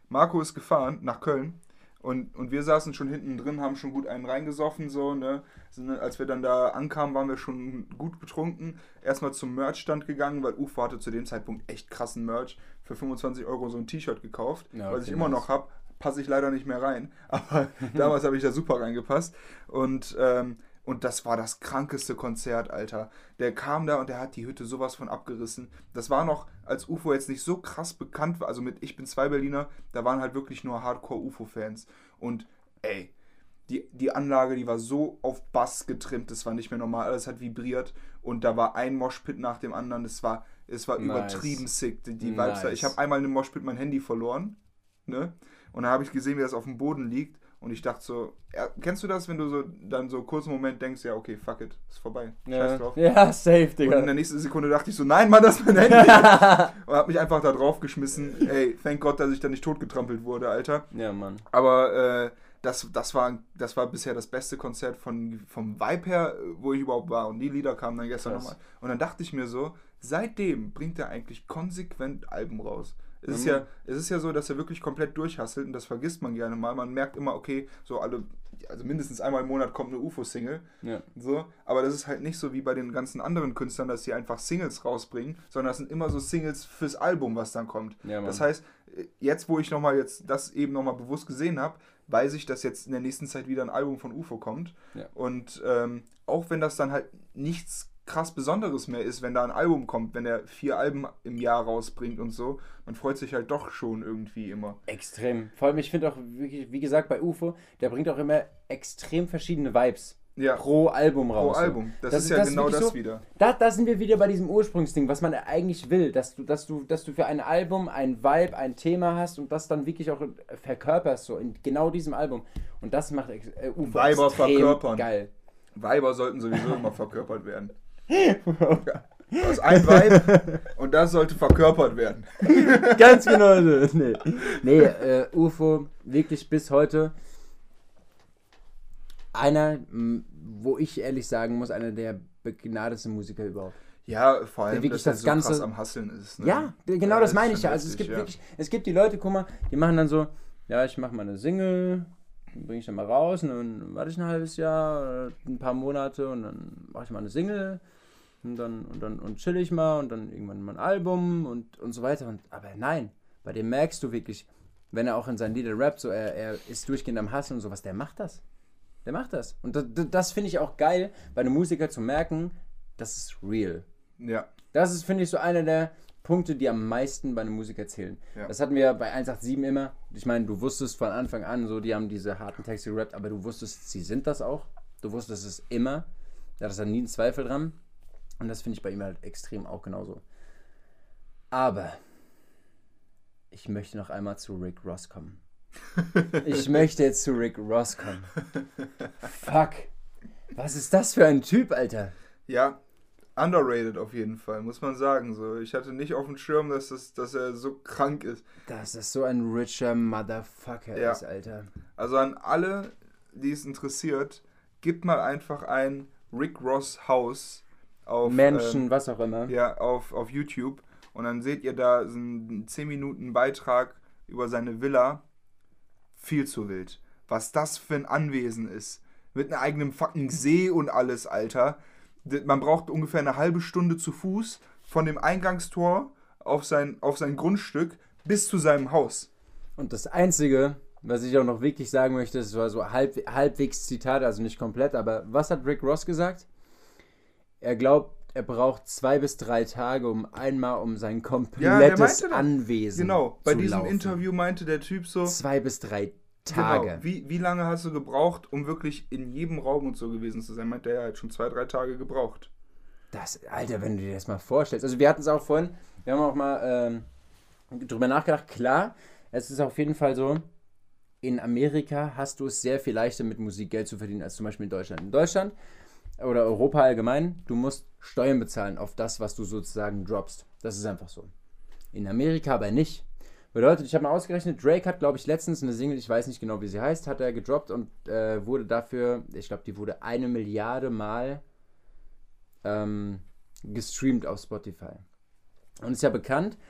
Marco ist gefahren nach Köln und, und wir saßen schon hinten drin, haben schon gut einen reingesoffen, so, ne? Sind, als wir dann da ankamen, waren wir schon gut betrunken. Erstmal zum Merchstand gegangen, weil U F O hatte zu dem Zeitpunkt echt krassen Merch. Für fünfundzwanzig Euro so ein T-Shirt gekauft, Ja, was ich okay, immer nice. noch habe. Passe ich leider nicht mehr rein. Aber damals habe ich da super reingepasst. Und, ähm, und das war das krankeste Konzert, Alter. Der kam da und der hat die Hütte sowas von abgerissen. Das war noch, als U F O jetzt nicht so krass bekannt war, also mit Ich bin zwei Berliner, da waren halt wirklich nur Hardcore-U F O-Fans. Und ey, die, die Anlage, die war so auf Bass getrimmt, das war nicht mehr normal, alles hat vibriert. Und da war ein Moshpit nach dem anderen, das war, es war Nice. übertrieben sick. Die, die Nice. Vibes da. Ich habe einmal in einem Moshpit mein Handy verloren, ne? Und dann habe ich gesehen, wie das auf dem Boden liegt. Und ich dachte so, ja, kennst du das, wenn du so dann so kurz einen Moment denkst, ja, okay, fuck it, ist vorbei. Scheiß Ja, drauf. ja safe, Und Digga. in der nächsten Sekunde dachte ich so, nein, Mann, das ist mein Handy. Und hab mich einfach da drauf geschmissen. Ey, thank Gott, dass ich da nicht totgetrampelt wurde, Alter. Ja, Mann. Aber äh, das, das, war, das war bisher das beste Konzert von, vom Vibe her, wo ich überhaupt war. Und die Lieder kamen dann gestern Krass. nochmal. Und dann dachte ich mir so, seitdem bringt er eigentlich konsequent Alben raus. Es ist, Mhm. ja, es ist ja so, dass er wirklich komplett durchhasselt und das vergisst man gerne mal. Man merkt immer, okay, so alle, also mindestens einmal im Monat kommt eine U F O-Single. Ja. So, aber das ist halt nicht so wie bei den ganzen anderen Künstlern, dass sie einfach Singles rausbringen, sondern das sind immer so Singles fürs Album, was dann kommt. Ja, Mann. Das heißt, jetzt, wo ich nochmal jetzt das eben nochmal bewusst gesehen habe, weiß ich, dass jetzt in der nächsten Zeit wieder ein Album von U F O kommt. Ja. Und ähm, auch wenn das dann halt nichts krass Besonderes mehr ist, wenn da ein Album kommt, wenn er vier Alben im Jahr rausbringt und so, man freut sich halt doch schon irgendwie immer. Extrem. Vor allem, ich finde auch, wirklich, wie gesagt, bei U F O, der bringt auch immer extrem verschiedene Vibes Ja, pro Album pro raus. so. Album. Das, Das ist ist- ja das ist genau wirklich das so- wieder. Da, da sind wir wieder bei diesem Ursprungsding, was man eigentlich will, dass du, dass du, dass du für ein Album ein Vibe, ein Thema hast und das dann wirklich auch verkörperst, so in genau diesem Album. Und das macht ex- äh, U F O Weiber extrem verkörpern. geil. Weiber sollten sowieso immer verkörpert werden. Das ist ein Vibe und das sollte verkörpert werden. Ganz genau so. Nee, nee äh, U F O wirklich bis heute einer, m, wo ich ehrlich sagen muss, einer der begnadetsten Musiker überhaupt. Ja, vor allem, Der wirklich dass er das so Ganze- krass am Hasseln ist. Ne? Ja, genau Ja, das ist meine schon ich ja. Also es heftig, gibt ja. wirklich, es gibt die Leute, guck mal, die machen dann so, ja, ich mache mal eine Single, bringe ich dann mal raus und dann warte ich ein halbes Jahr, oder ein paar Monate und dann mache ich mal eine Single und dann und dann und chill ich mal und dann irgendwann mal ein Album und, und so weiter. Und, aber nein, bei dem merkst du wirklich, wenn er auch in seinen Liedern rappt, so er, er ist durchgehend am Hassen und sowas, der macht das. Der macht das. Und das, das finde ich auch geil, bei einem Musiker zu merken, das ist real. Ja, Das ist, finde ich, so einer der Punkte, die am meisten bei einem Musiker zählen. Ja. Das hatten wir bei eins acht sieben immer. Ich meine, du wusstest von Anfang an, so, die haben diese harten Texte gerappt, aber du wusstest, sie sind das auch. Du wusstest es immer. Da ist dann nie ein Zweifel dran. Und das finde ich bei ihm halt extrem auch genauso. Aber ich möchte noch einmal zu Rick Ross kommen. Ich möchte jetzt zu Rick Ross kommen. Fuck. Was ist das für ein Typ, Alter? ja, underrated auf jeden Fall, muss man sagen. So, ich hatte nicht auf dem Schirm, dass, das, dass er so krank ist. Dass das so ein richer Motherfucker Ja. ist, Alter. Also an alle, die es interessiert, gebt mal einfach ein Rick Ross Haus auf, Menschen, ähm, was auch immer. ja, auf, auf YouTube und dann seht ihr da so einen zehn Minuten Beitrag über seine Villa. Viel zu wild. Was das für ein Anwesen ist. Mit einem eigenen fucking See und alles, Alter. D- Man braucht ungefähr eine halbe Stunde zu Fuß von dem Eingangstor auf sein, auf sein Grundstück bis zu seinem Haus. Und das Einzige, was ich auch noch wirklich sagen möchte, das war so halb, halbwegs Zitat, also nicht komplett, aber was hat Rick Ross gesagt? Er glaubt, er braucht zwei bis drei Tage, um einmal um sein komplettes meinte das. Anwesen Genau, bei zu diesem laufen. Interview meinte der Typ so, Zwei bis drei Tage. genau, wie, wie lange hast du gebraucht, um wirklich in jedem Raum und so gewesen zu sein? Meinte er, er hat schon zwei, drei Tage gebraucht. Das, Alter, wenn du dir das mal vorstellst. Also wir hatten es auch vorhin, wir haben auch mal ähm, drüber nachgedacht. Klar, es ist auf jeden Fall so, in Amerika hast du es sehr viel leichter mit Musik Geld zu verdienen als zum Beispiel in Deutschland. In Deutschland oder Europa allgemein, du musst Steuern bezahlen auf das, was du sozusagen droppst. Das ist einfach so. In Amerika aber nicht. Bedeutet, ich habe mal ausgerechnet, Drake hat, glaube ich, letztens eine Single, ich weiß nicht genau, wie sie heißt, hat er gedroppt und äh, wurde dafür, ich glaube, die wurde eine Milliarde Mal ähm, gestreamt auf Spotify. Und es ist ja bekannt,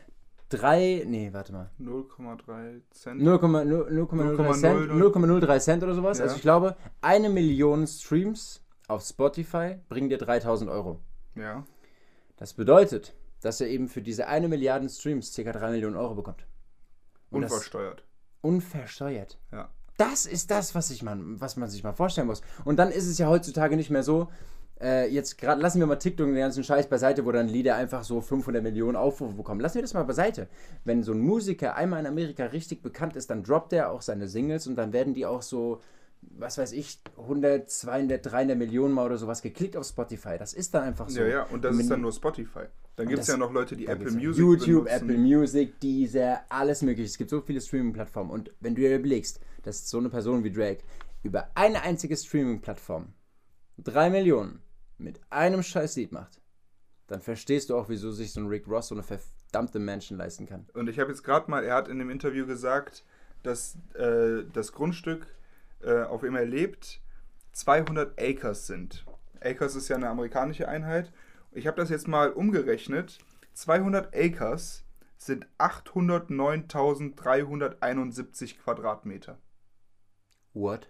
drei, nee, warte mal. null Komma drei Cent. null Komma null drei Cent, null Komma null drei Cent oder sowas. Ja. Also ich glaube, eine Million Streams auf Spotify bringen dir dreitausend Euro. Ja. Das bedeutet, dass er eben für diese eine Milliarde Streams ca. drei Millionen Euro bekommt. Und Unversteuert. Unversteuert. Ja. Das ist das, was, ich man, was man sich mal vorstellen muss. Und dann ist es ja heutzutage nicht mehr so, äh, jetzt gerade lassen wir mal TikTok und den ganzen Scheiß beiseite, wo dann Lieder einfach so fünfhundert Millionen Aufrufe bekommen. Lassen wir das mal beiseite. Wenn so ein Musiker einmal in Amerika richtig bekannt ist, dann droppt er auch seine Singles und dann werden die auch so, was weiß ich, hundert, zweihundert, dreihundert Millionen mal oder sowas geklickt auf Spotify. Das ist dann einfach so. Ja, ja, und das und ist dann nur Spotify. Dann gibt es ja noch Leute, die Apple Music YouTube, benutzen. Apple Music, Deezer, alles mögliche. Es gibt so viele Streaming-Plattformen. Und wenn du dir überlegst, dass so eine Person wie Drake über eine einzige Streaming-Plattform drei Millionen mit einem scheiß Lied macht, dann verstehst du auch, wieso sich so ein Rick Ross so eine verdammte Mansion leisten kann. Und ich habe jetzt gerade mal, er hat in dem Interview gesagt, dass äh, das Grundstück, äh, auf dem er lebt, zweihundert Acres sind. Acres ist ja eine amerikanische Einheit. Ich habe das jetzt mal umgerechnet. zweihundert Acres sind achthundertneuntausenddreihunderteinundsiebzig Quadratmeter. What?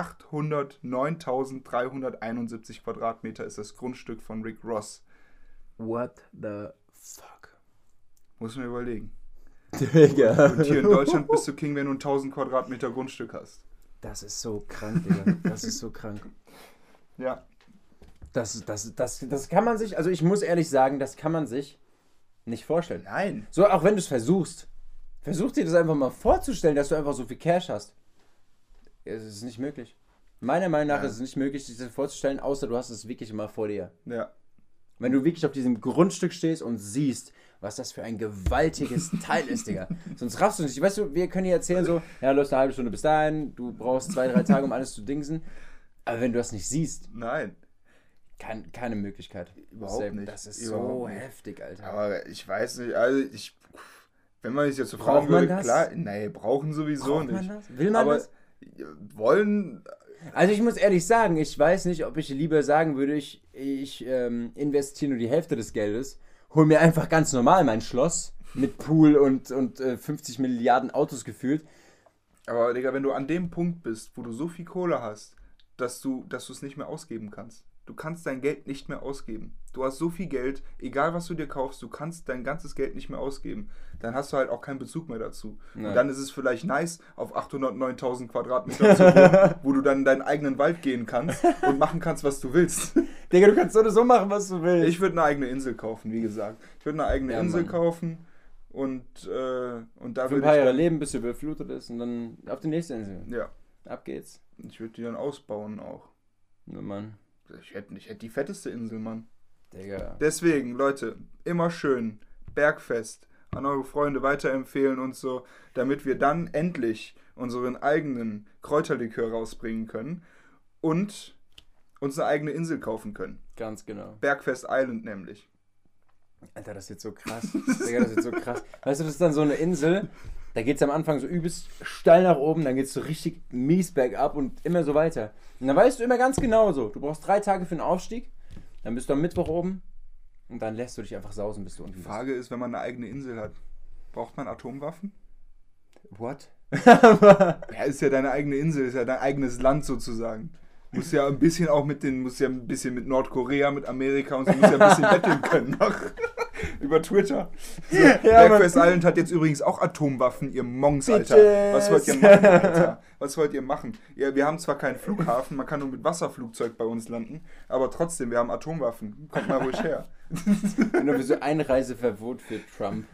achthundertneuntausenddreihunderteinundsiebzig Quadratmeter ist das Grundstück von Rick Ross. What the fuck? Muss man überlegen. Digga. Und hier in Deutschland bist du King, wenn du ein tausend Quadratmeter Grundstück hast. Das ist so krank, Digga. Das ist so krank. Ja. Das, das, das, das kann man sich, also ich muss ehrlich sagen, das kann man sich nicht vorstellen. Nein. So, auch wenn du es versuchst. Versuch dir das einfach mal vorzustellen, dass du einfach so viel Cash hast. Es ist nicht möglich. Meiner Meinung nach Ja. ist es nicht möglich, sich das vorzustellen, außer du hast es wirklich immer vor dir. Ja. Wenn du wirklich auf diesem Grundstück stehst und siehst, was das für ein gewaltiges Teil ist, Digga. Sonst raffst du nicht. Weißt du, wir können dir erzählen so, ja, läufst eine halbe Stunde bis dahin, du brauchst zwei, drei Tage, um alles zu dingsen. Aber wenn du das nicht siehst, Nein. kein, keine Möglichkeit. Überhaupt das ist, nicht. Das ist Überhaupt so nicht. heftig, Alter. Aber ich weiß nicht, also ich, wenn man sich jetzt so Braucht fragen man würde, das? klar, nee, brauchen sowieso Braucht man nicht. das? Will man Aber das? wollen, Also ich muss ehrlich sagen, ich weiß nicht, ob ich lieber sagen würde, ich, ich ähm, investiere nur die Hälfte des Geldes, hol mir einfach ganz normal mein Schloss mit Pool und, und äh, fünfzig Milliarden Autos gefühlt. aber Digga, wenn du an dem Punkt bist, wo du so viel Kohle hast, dass du dass du es nicht mehr ausgeben kannst. Du kannst dein Geld nicht mehr ausgeben. Du hast so viel Geld, egal was du dir kaufst, du kannst dein ganzes Geld nicht mehr ausgeben. Dann hast du halt auch keinen Bezug mehr dazu. Nein. Und dann ist es vielleicht nice, auf achthundertneuntausend Quadratmeter zu wohnen, wo du dann in deinen eigenen Wald gehen kannst und machen kannst, was du willst. Digga, du kannst so oder so machen, was du willst. Ich würde eine eigene Insel kaufen, wie gesagt. Ich würde eine eigene Ja, Insel Mann. kaufen und, äh, und da Für ein würde paar ich Jahre dann, leben, bis du überflutet ist und dann auf die nächste Insel. ja, Ab geht's. ich würde die dann ausbauen auch. Nur Mann. Ich hätte, ich hätte die fetteste Insel, Mann. Digga. Deswegen, Leute, immer schön Bergfest an eure Freunde weiterempfehlen und so, damit wir dann endlich unseren eigenen Kräuterlikör rausbringen können und uns eine eigene Insel kaufen können. Ganz genau. Bergfest Island nämlich. Alter, das wird so krass. Digga, das wird so krass. Weißt du, das ist dann so eine Insel, da geht's am Anfang so übelst steil nach oben, dann geht's so richtig mies bergab und immer so weiter. Und dann weißt du immer ganz genau so, du brauchst drei Tage für den Aufstieg, dann bist du am Mittwoch oben und dann lässt du dich einfach sausen, bis du unten Die bist. Frage ist, wenn man eine eigene Insel hat, braucht man Atomwaffen? What? Ja, ist ja deine eigene Insel, ist ja dein eigenes Land sozusagen. Muss ja ein bisschen auch mit den, muss ja ein bisschen mit Nordkorea, mit Amerika und so, muss ja ein bisschen betteln können noch. Über Twitter. So, Ja, Bergfest Island hat jetzt übrigens auch Atomwaffen, ihr Monks, Alter. Bitches. Was wollt ihr machen, Alter? Was wollt ihr machen? Ja, wir haben zwar keinen Flughafen, man kann nur mit Wasserflugzeug bei uns landen, aber trotzdem, wir haben Atomwaffen. Kommt mal ruhig her. Nur für so Einreiseverbot für Trump.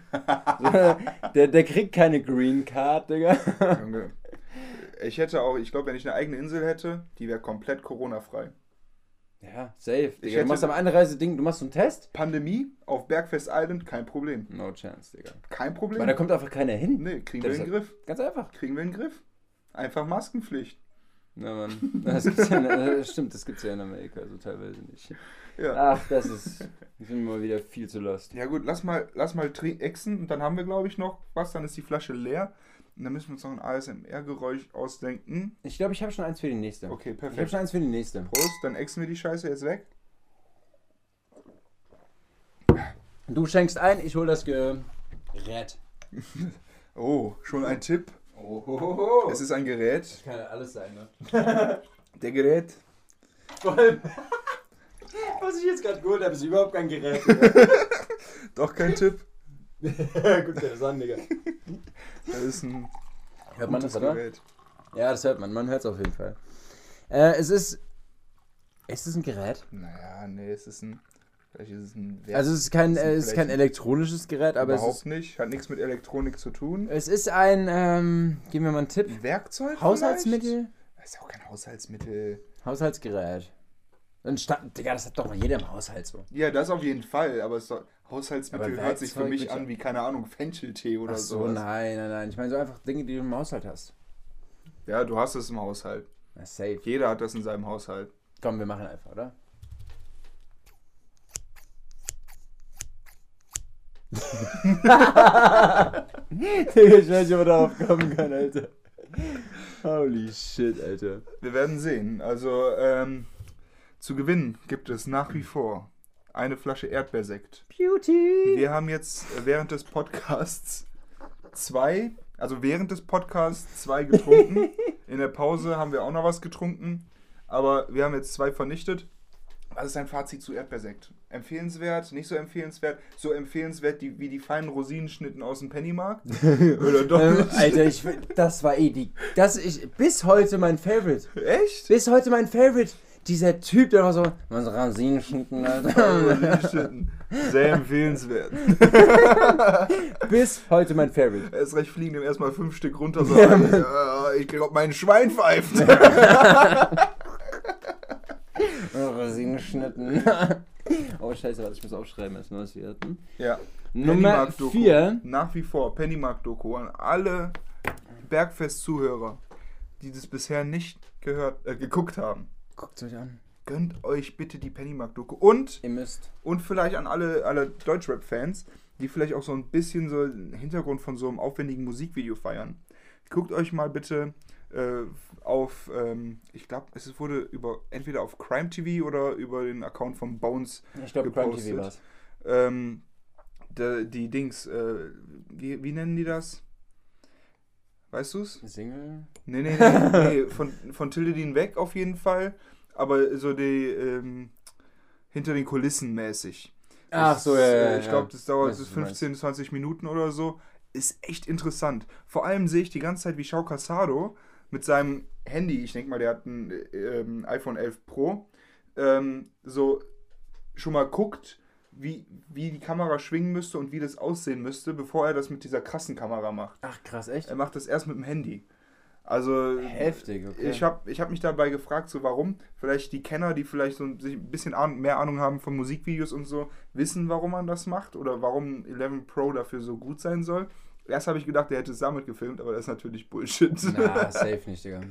der, der kriegt keine Green Card, Digga. Junge. Ich hätte auch, ich glaube, wenn ich eine eigene Insel hätte, die wäre komplett Corona-frei. Ja, safe. Digga. hätte- Du machst am Einreise-Ding, du machst so einen Test? Pandemie auf Bergfest Island, kein Problem. No chance, Digga. Kein Problem. Weil da kommt einfach keiner hin. Nee, kriegen Das wir in den ist- Griff. Ganz einfach. Kriegen wir in den Griff. Einfach Maskenpflicht. Ja, Mann. Das gibt's ja, das stimmt, das gibt's ja in Amerika, so teilweise nicht. Ja. Ach, das ist. Ich bin mal wieder viel zu lost. Ja gut, lass mal, lass mal tri- exen und dann haben wir, glaube ich, noch was, dann ist die Flasche leer. Und dann müssen wir uns noch ein A S M R-Geräusch ausdenken. Ich glaube, ich habe schon eins für die nächste. Okay, Ich habe perfekt. schon eins für die nächste. Prost, dann exen wir die Scheiße jetzt weg. Du schenkst ein, ich hol das Gerät. Oh, schon ein Tipp. Oh, Es ist ein Gerät. Das kann ja alles sein, ne? Der Gerät. Vor allem, was ich jetzt gerade geholt habe, ist überhaupt kein Gerät. Doch kein Tipp. Guck dir das an, Digga. Das ist ein Hört man gutes das, oder? Gerät. Ja, das hört man. Man hört es auf jeden Fall. Äh, es ist... Ist es ein Gerät? Naja, nee, es ist ein... Vielleicht ist es ein Werk. Also es ist kein, Es ist äh, es ist kein vielleicht elektronisches Gerät, aber Überhaupt es ist... nicht. Hat nichts mit Elektronik zu tun. Es ist ein... Ähm, geben wir mal einen Tipp. Ein Werkzeug Haushaltsmittel? vielleicht? Das ist ja auch kein Haushaltsmittel. Haushaltsgerät. Ein Sta- Digga, das hat doch mal jeder im Haushalt so. Ja, das auf jeden Fall. Aber es soll, Haushaltsmittel Aber hört sich für Werkzeug mich bitte. an wie, keine Ahnung, Fencheltee oder Ach so, sowas. nein, nein, nein. Ich meine so einfach Dinge, die du im Haushalt hast. Ja, du hast es im Haushalt. Na, safe. Jeder hat das in seinem Haushalt. Komm, wir machen einfach, oder? Digga, ich weiß nicht, ob wir darauf kommen können, Alter. Holy shit, Alter. Wir werden sehen. Also, ähm, zu gewinnen gibt es nach wie vor eine Flasche Erdbeersekt. Beauty! Wir haben jetzt während des Podcasts zwei, also während des Podcasts zwei getrunken. In der Pause haben wir auch noch was getrunken. Aber wir haben jetzt zwei vernichtet. Was ist dein Fazit zu Erdbeersekt? Empfehlenswert, nicht so empfehlenswert? So empfehlenswert die, wie die feinen Rosinenschnitten aus dem Pennymarkt? Oder doch Ähm, nicht? Alter, ich, das war eh die. Das ich bis heute mein Favorite. Echt? Bis heute mein Favorite. Dieser Typ, der war so. Man so Rasinenschnitten, Alter. Rosinenschnitten. Sehr empfehlenswert. Bis heute mein Favorite. Erst recht fliegen dem erstmal fünf Stück runter. So, Ja, äh, ich glaub, mein Schwein pfeift. Rasinenschnitten. Oh, scheiße, warte, ich muss aufschreiben erstmal, was wir hatten. Ja. Nummer Pennymarkt-Doku. vier. Nach wie vor Pennymarkt-Doku an alle Bergfest-Zuhörer, die das bisher nicht gehört, äh, geguckt haben. Guckt euch an. Gönnt euch bitte die Pennymarkt-Doku. Und, Ihr müsst. und vielleicht an alle, alle Deutschrap-Fans, die vielleicht auch so ein bisschen so den Hintergrund von so einem aufwendigen Musikvideo feiern. Guckt euch mal bitte äh, auf, ähm, ich glaube, es wurde über entweder auf Crime T V oder über den Account von Bones Ich glaube, Crime T gepostet. V war's. Ähm, die, die Dings, äh, wie, wie nennen die das? Weißt du's? Single? Nee, nee, nee, nee von, von Tilledin weg auf jeden Fall, aber so die, ähm, hinter den Kulissen mäßig. Ach Das so, ist, ja, äh, ja, Ich ja. glaube, das dauert Weiß, was du fünfzehn, zwanzig Minuten oder so. Ist echt interessant. Vor allem sehe ich die ganze Zeit, wie Shao Casado mit seinem Handy, ich denke mal, der hat ein ähm, iPhone elf Pro, ähm, so schon mal guckt, wie, wie die Kamera schwingen müsste und wie das aussehen müsste, bevor er das mit dieser krassen Kamera macht. Ach, krass, echt? Er macht das erst mit dem Handy. Also Heftig, okay. ich habe ich hab mich dabei gefragt, so warum. Vielleicht die Kenner, die vielleicht so ein bisschen Ahn- mehr Ahnung haben von Musikvideos und so, wissen, warum man das macht oder warum elf Pro dafür so gut sein soll. Erst habe ich gedacht, der hätte es damit gefilmt, aber das ist natürlich Bullshit. Na, safe nicht, Digga.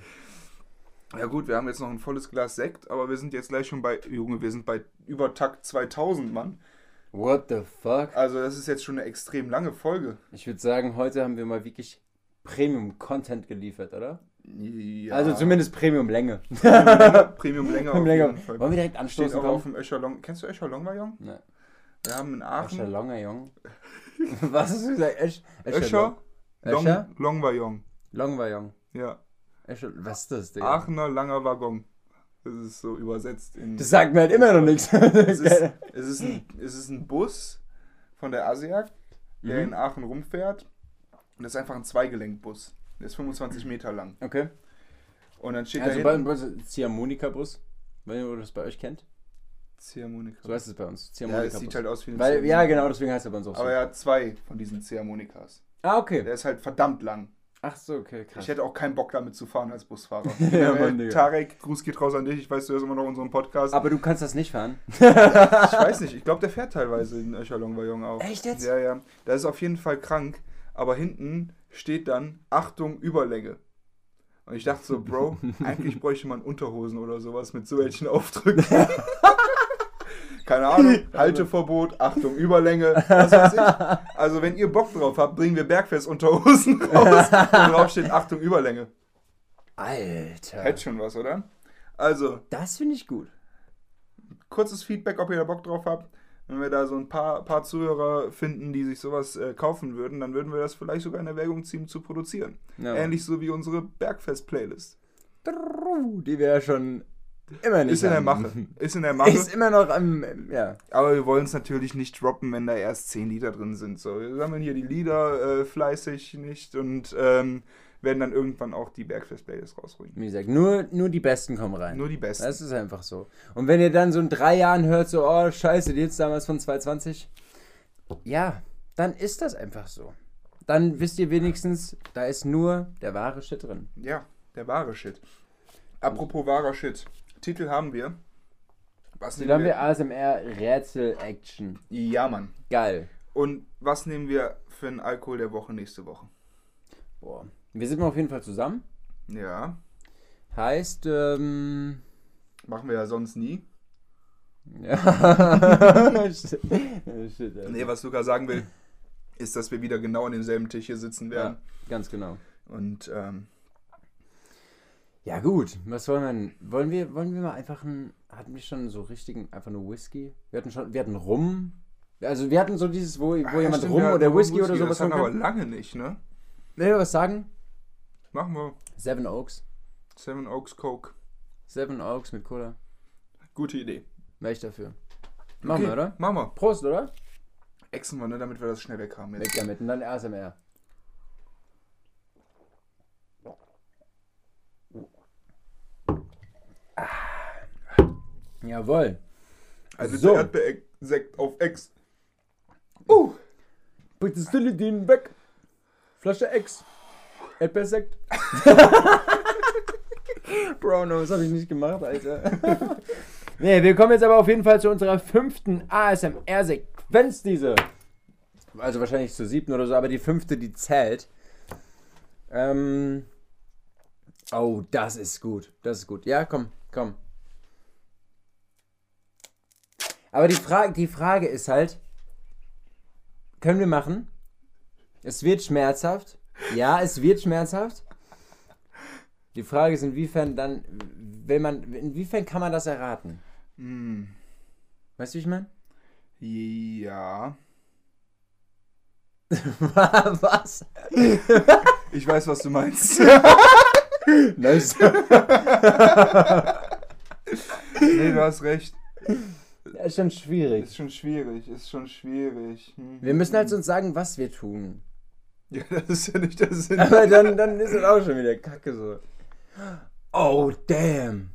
Ja gut, wir haben jetzt noch ein volles Glas Sekt, aber wir sind jetzt gleich schon bei, Junge, wir sind bei über Takt zweitausend, Mann. What the fuck? Also das ist jetzt schon eine extrem lange Folge. Ich würde sagen, heute haben wir mal wirklich Premium-Content geliefert, oder? Ja. Also zumindest Premium-Länge. Premium-Länge, Premium-Länge auf Länger. jeden Fall. Wollen wir direkt Steht anstoßen auch auf kommen? dem Öscherlong. Kennst du Öscher-Longwayong? Ne. Wir haben in Aachen Escher Longer, Jung. Was hast du gesagt? Esch, Öscher Long, Escher? Longwayong. Longwayong. Ja. Escher, was ist das, Digga? Aachener langer Waggon. Das ist so übersetzt in. Das sagt mir halt immer noch nichts. es, ist, es, ist ein, es ist ein Bus von der ASEAC, der Mhm. in Aachen rumfährt. Und das ist einfach ein Zweigelenkbus. Der ist fünfundzwanzig Meter lang. Okay. Und dann steht Also da bei hinten... uns Ziehharmonika-Bus, wenn ihr das bei euch kennt. Ziehharmonika. So heißt es bei uns. Ja, es Ziehharmonika-Bus. sieht halt aus wie ein Weil, ja, Ziehharmonika. genau, deswegen heißt er bei uns auch so. Aber er hat zwei von diesen Ziehharmonikas. Ah, okay. Der ist halt verdammt lang. Ach so, okay, krass. Ich hätte auch keinen Bock damit zu fahren als Busfahrer. Ja, äh, Mann, Digga. Tarek, Gruß geht raus an dich. Ich weiß, du hörst immer noch unseren Podcast. Aber du kannst das nicht fahren. Ich weiß nicht, ich glaube, der fährt teilweise in Öscher-Longwayong auch. Echt jetzt? Ja, ja. Das ist auf jeden Fall krank. Aber hinten steht dann Achtung, Überlänge. Und ich dachte so, Bro, eigentlich bräuchte man Unterhosen oder sowas mit so welchen Aufdrücken. Keine Ahnung, Halteverbot, Achtung, Überlänge, was weiß ich. Also wenn ihr Bock drauf habt, bringen wir Bergfest-Unterhosen raus. Und drauf steht Achtung, Überlänge. Alter. Hätte schon was, oder? Also, Das finde ich gut. kurzes Feedback, ob ihr da Bock drauf habt. Wenn wir da so ein paar, paar Zuhörer finden, die sich sowas äh, kaufen würden, dann würden wir das vielleicht sogar in Erwägung ziehen, zu produzieren. Ja. Ähnlich so wie unsere Bergfest-Playlist. Die wäre schon immer nicht. Ist in der am- Mache. Ist in der Mache. Ist immer noch am, ja. Aber wir wollen es natürlich nicht droppen, wenn da erst zehn Lieder drin sind. So, wir sammeln hier die Lieder äh, fleißig nicht und ähm, werden dann irgendwann auch die Bergfest-Playlist rausbringen. Wie gesagt, nur, nur die Besten kommen rein. Nur die besten. Das ist einfach so. Und wenn ihr dann so in drei Jahren hört, so, oh, scheiße, die jetzt damals von zwanzig zwanzig, ja, dann ist das einfach so. Dann wisst ihr wenigstens, da ist nur der wahre Shit drin. Ja, der wahre Shit. Apropos wahrer Shit. Titel haben wir. Was Dann nehmen haben wir A S M R Rätsel Action. Ja, Mann. Geil. Und was nehmen wir für einen Alkohol der Woche nächste Woche? Boah. Wir sind auf jeden Fall zusammen. Ja, Heißt, ähm... machen wir ja sonst nie. ja. Shit, Shit, Alter. Nee, was Luca sagen will, ist, dass wir wieder genau an demselben Tisch hier sitzen werden. Ja, ganz genau. Und ähm, Ja gut, was wollen wir denn? Wollen wir, wollen wir mal einfach einen, hatten wir schon so richtigen, einfach nur Whisky? Wir hatten schon, wir hatten Rum. Also wir hatten so dieses, wo, wo ah, jemand stimmt, Rum wir oder hatten Whisky, Whisky oder sowas Das hatten machen aber kann. lange nicht, ne? Will wir was sagen? Machen wir. Seven Oaks. Seven Oaks Coke. Seven Oaks mit Cola. Gute Idee. Wäre ich dafür. Machen Okay, wir, oder? Machen wir. Prost, oder? Exen wir, ne, damit wir das schnell weg haben. Weg Jetzt. damit. Und dann A S M R. Ah. Jawohl. Also So. Erdbeersekt auf Ex. Uh. Put das Philippinen weg. Flasche Ex. Erdbeersekt. Bro, no, das habe ich nicht gemacht, Alter. Nee, wir kommen jetzt aber auf jeden Fall zu unserer fünften A S M R-Sequenz, diese. Also wahrscheinlich zur siebten oder so, aber die fünfte, die zählt. Ähm. Oh, das ist gut. Das ist gut. Ja, komm, komm. Aber die Frage, die Frage ist halt, können wir machen? Es wird schmerzhaft. Ja, es wird schmerzhaft. Die Frage ist, inwiefern dann, will man, inwiefern kann man das erraten? Mm. Weißt du, wie ich meine? Ja. Was? Ich weiß, was du meinst. Nice. Nee, du hast recht. Das ist schon schwierig. Ist schon schwierig, ist schon schwierig. Hm. Wir müssen halt uns sagen, was wir tun. Ja, das ist ja nicht der Sinn. Aber dann, dann ist es auch schon wieder kacke so. Oh, damn.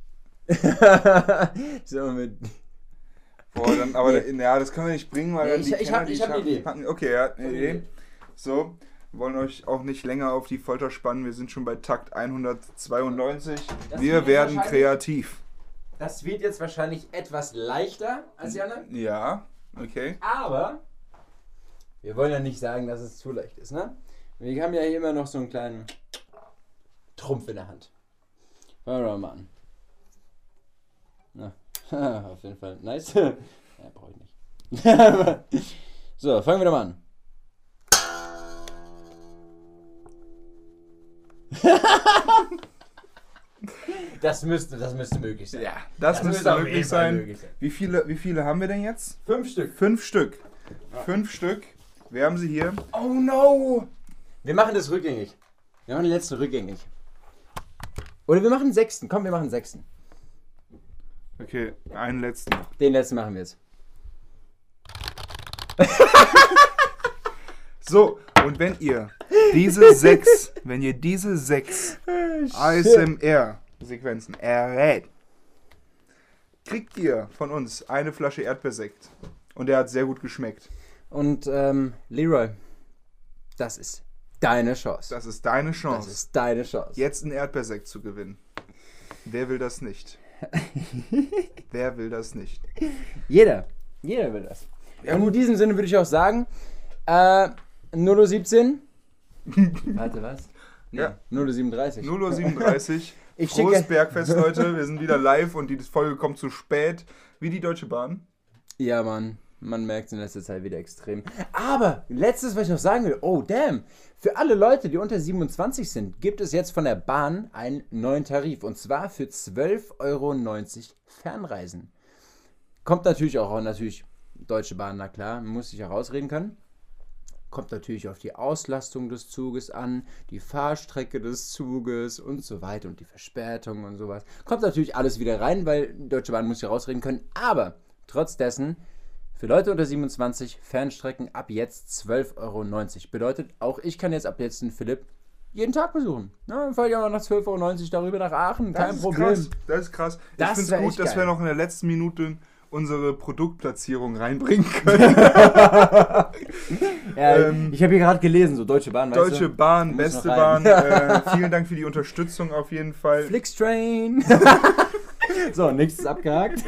So mit... Boah, dann, aber Nee. ja, das können wir nicht bringen, weil Nee, dann ich- die ich Kenner, hab- die ich hab eine schaffen- Idee. packen- Okay, ja, eine eine Idee. Idee. So, wir wollen euch auch nicht länger auf die Folter spannen. Wir sind schon bei Takt hundertzweiundneunzig. Das Wir wird werden wahrscheinlich- kreativ. Das wird jetzt wahrscheinlich etwas leichter als die anderen. Ja, okay. Aber wir wollen ja nicht sagen, dass es zu leicht ist, ne? Wir haben ja hier immer noch so einen kleinen Trumpf in der Hand. Fangen wir mal an. Na, auf jeden Fall nice. Ja, brauche ich nicht. So, fangen wir doch mal an. Das müsste, das müsste möglich sein. Ja, das, Das müsste müsste auf möglich jeden Fall sein. möglich sein. Wie viele, wie viele haben wir denn jetzt? Fünf Stück. Fünf Stück. Fünf Stück. Wir haben sie hier. Oh no! Wir machen das rückgängig. Wir machen den letzten rückgängig. Oder wir machen den sechsten. Komm, wir machen den sechsten. Okay, einen letzten. Den letzten machen wir jetzt. So, und wenn ihr diese sechs, wenn ihr diese sechs A S M R-Sequenzen errät, kriegt ihr von uns eine Flasche Erdbeersekt. Und der hat sehr gut geschmeckt. Und ähm, Leroy, das ist deine Chance. Das ist deine Das Chance, ist deine Chance. jetzt einen Erdbeersekt zu gewinnen. Wer will das nicht? Wer will das nicht? Jeder. Jeder will das. Ja, Und in diesem Sinne würde ich auch sagen, äh, null Uhr siebzehn. Warte, was? Nee, Ja. null Uhr siebenunddreißig. null Uhr siebenunddreißig. Ich Frohes schicke- Bergfest, Leute. Wir sind wieder live und die Folge kommt zu spät. Wie die Deutsche Bahn. Ja, Mann. Man merkt es in letzter Zeit wieder extrem. Aber, letztes, was ich noch sagen will. Oh, damn. Für alle Leute, die unter siebenundzwanzig sind, gibt es jetzt von der Bahn einen neuen Tarif. Und zwar für zwölf Euro neunzig Fernreisen. Kommt natürlich auch natürlich Deutsche Bahn, na klar, man muss sich herausreden können. Kommt natürlich auf die Auslastung des Zuges an, die Fahrstrecke des Zuges und so weiter und die Verspätung und sowas. Kommt natürlich alles wieder rein, weil die Deutsche Bahn muss sich herausreden können. Aber trotz dessen, für Leute unter siebenundzwanzig, Fernstrecken ab jetzt zwölf Euro neunzig. Bedeutet, auch ich kann jetzt ab jetzt den Philipp jeden Tag besuchen. Ja, dann fahre ich auch noch nach zwölf Euro neunzig darüber nach Aachen, kein das ist Problem. Krass. Das ist krass. Das ich finde es gut, dass geil. wir noch in der letzten Minute unsere Produktplatzierung reinbringen können. Ja, ähm, ich habe hier gerade gelesen, so Deutsche Bahn, weißt Deutsche du? Bahn, Muss beste noch Bahn. rein. Äh, vielen Dank für die Unterstützung auf jeden Fall. Flixtrain. So, nächstes abgehakt.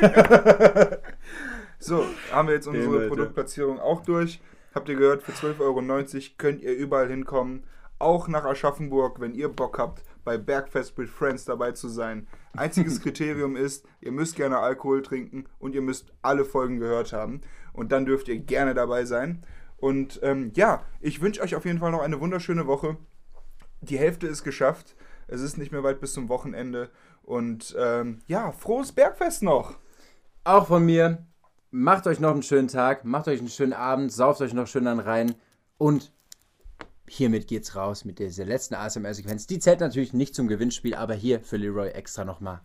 So, haben wir jetzt unsere Leute. Produktplatzierung auch durch. Habt ihr gehört, für zwölf Euro neunzig könnt ihr überall hinkommen. Auch nach Aschaffenburg, wenn ihr Bock habt, bei Bergfest with Friends dabei zu sein. Einziges Kriterium ist, ihr müsst gerne Alkohol trinken und ihr müsst alle Folgen gehört haben. Und dann dürft ihr gerne dabei sein. Und ähm, ja, ich wünsche euch auf jeden Fall noch eine wunderschöne Woche. Die Hälfte ist geschafft. Es ist nicht mehr weit bis zum Wochenende. Und ähm, ja, frohes Bergfest noch. Auch von mir, macht euch noch einen schönen Tag, macht euch einen schönen Abend, sauft euch noch schön an rein und hiermit geht's raus mit dieser letzten A S M R-Sequenz. Die zählt natürlich nicht zum Gewinnspiel, aber hier für Leroy extra nochmal.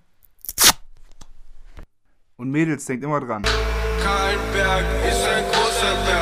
Und Mädels, denkt immer dran. Kein Berg ist ein großer Berg.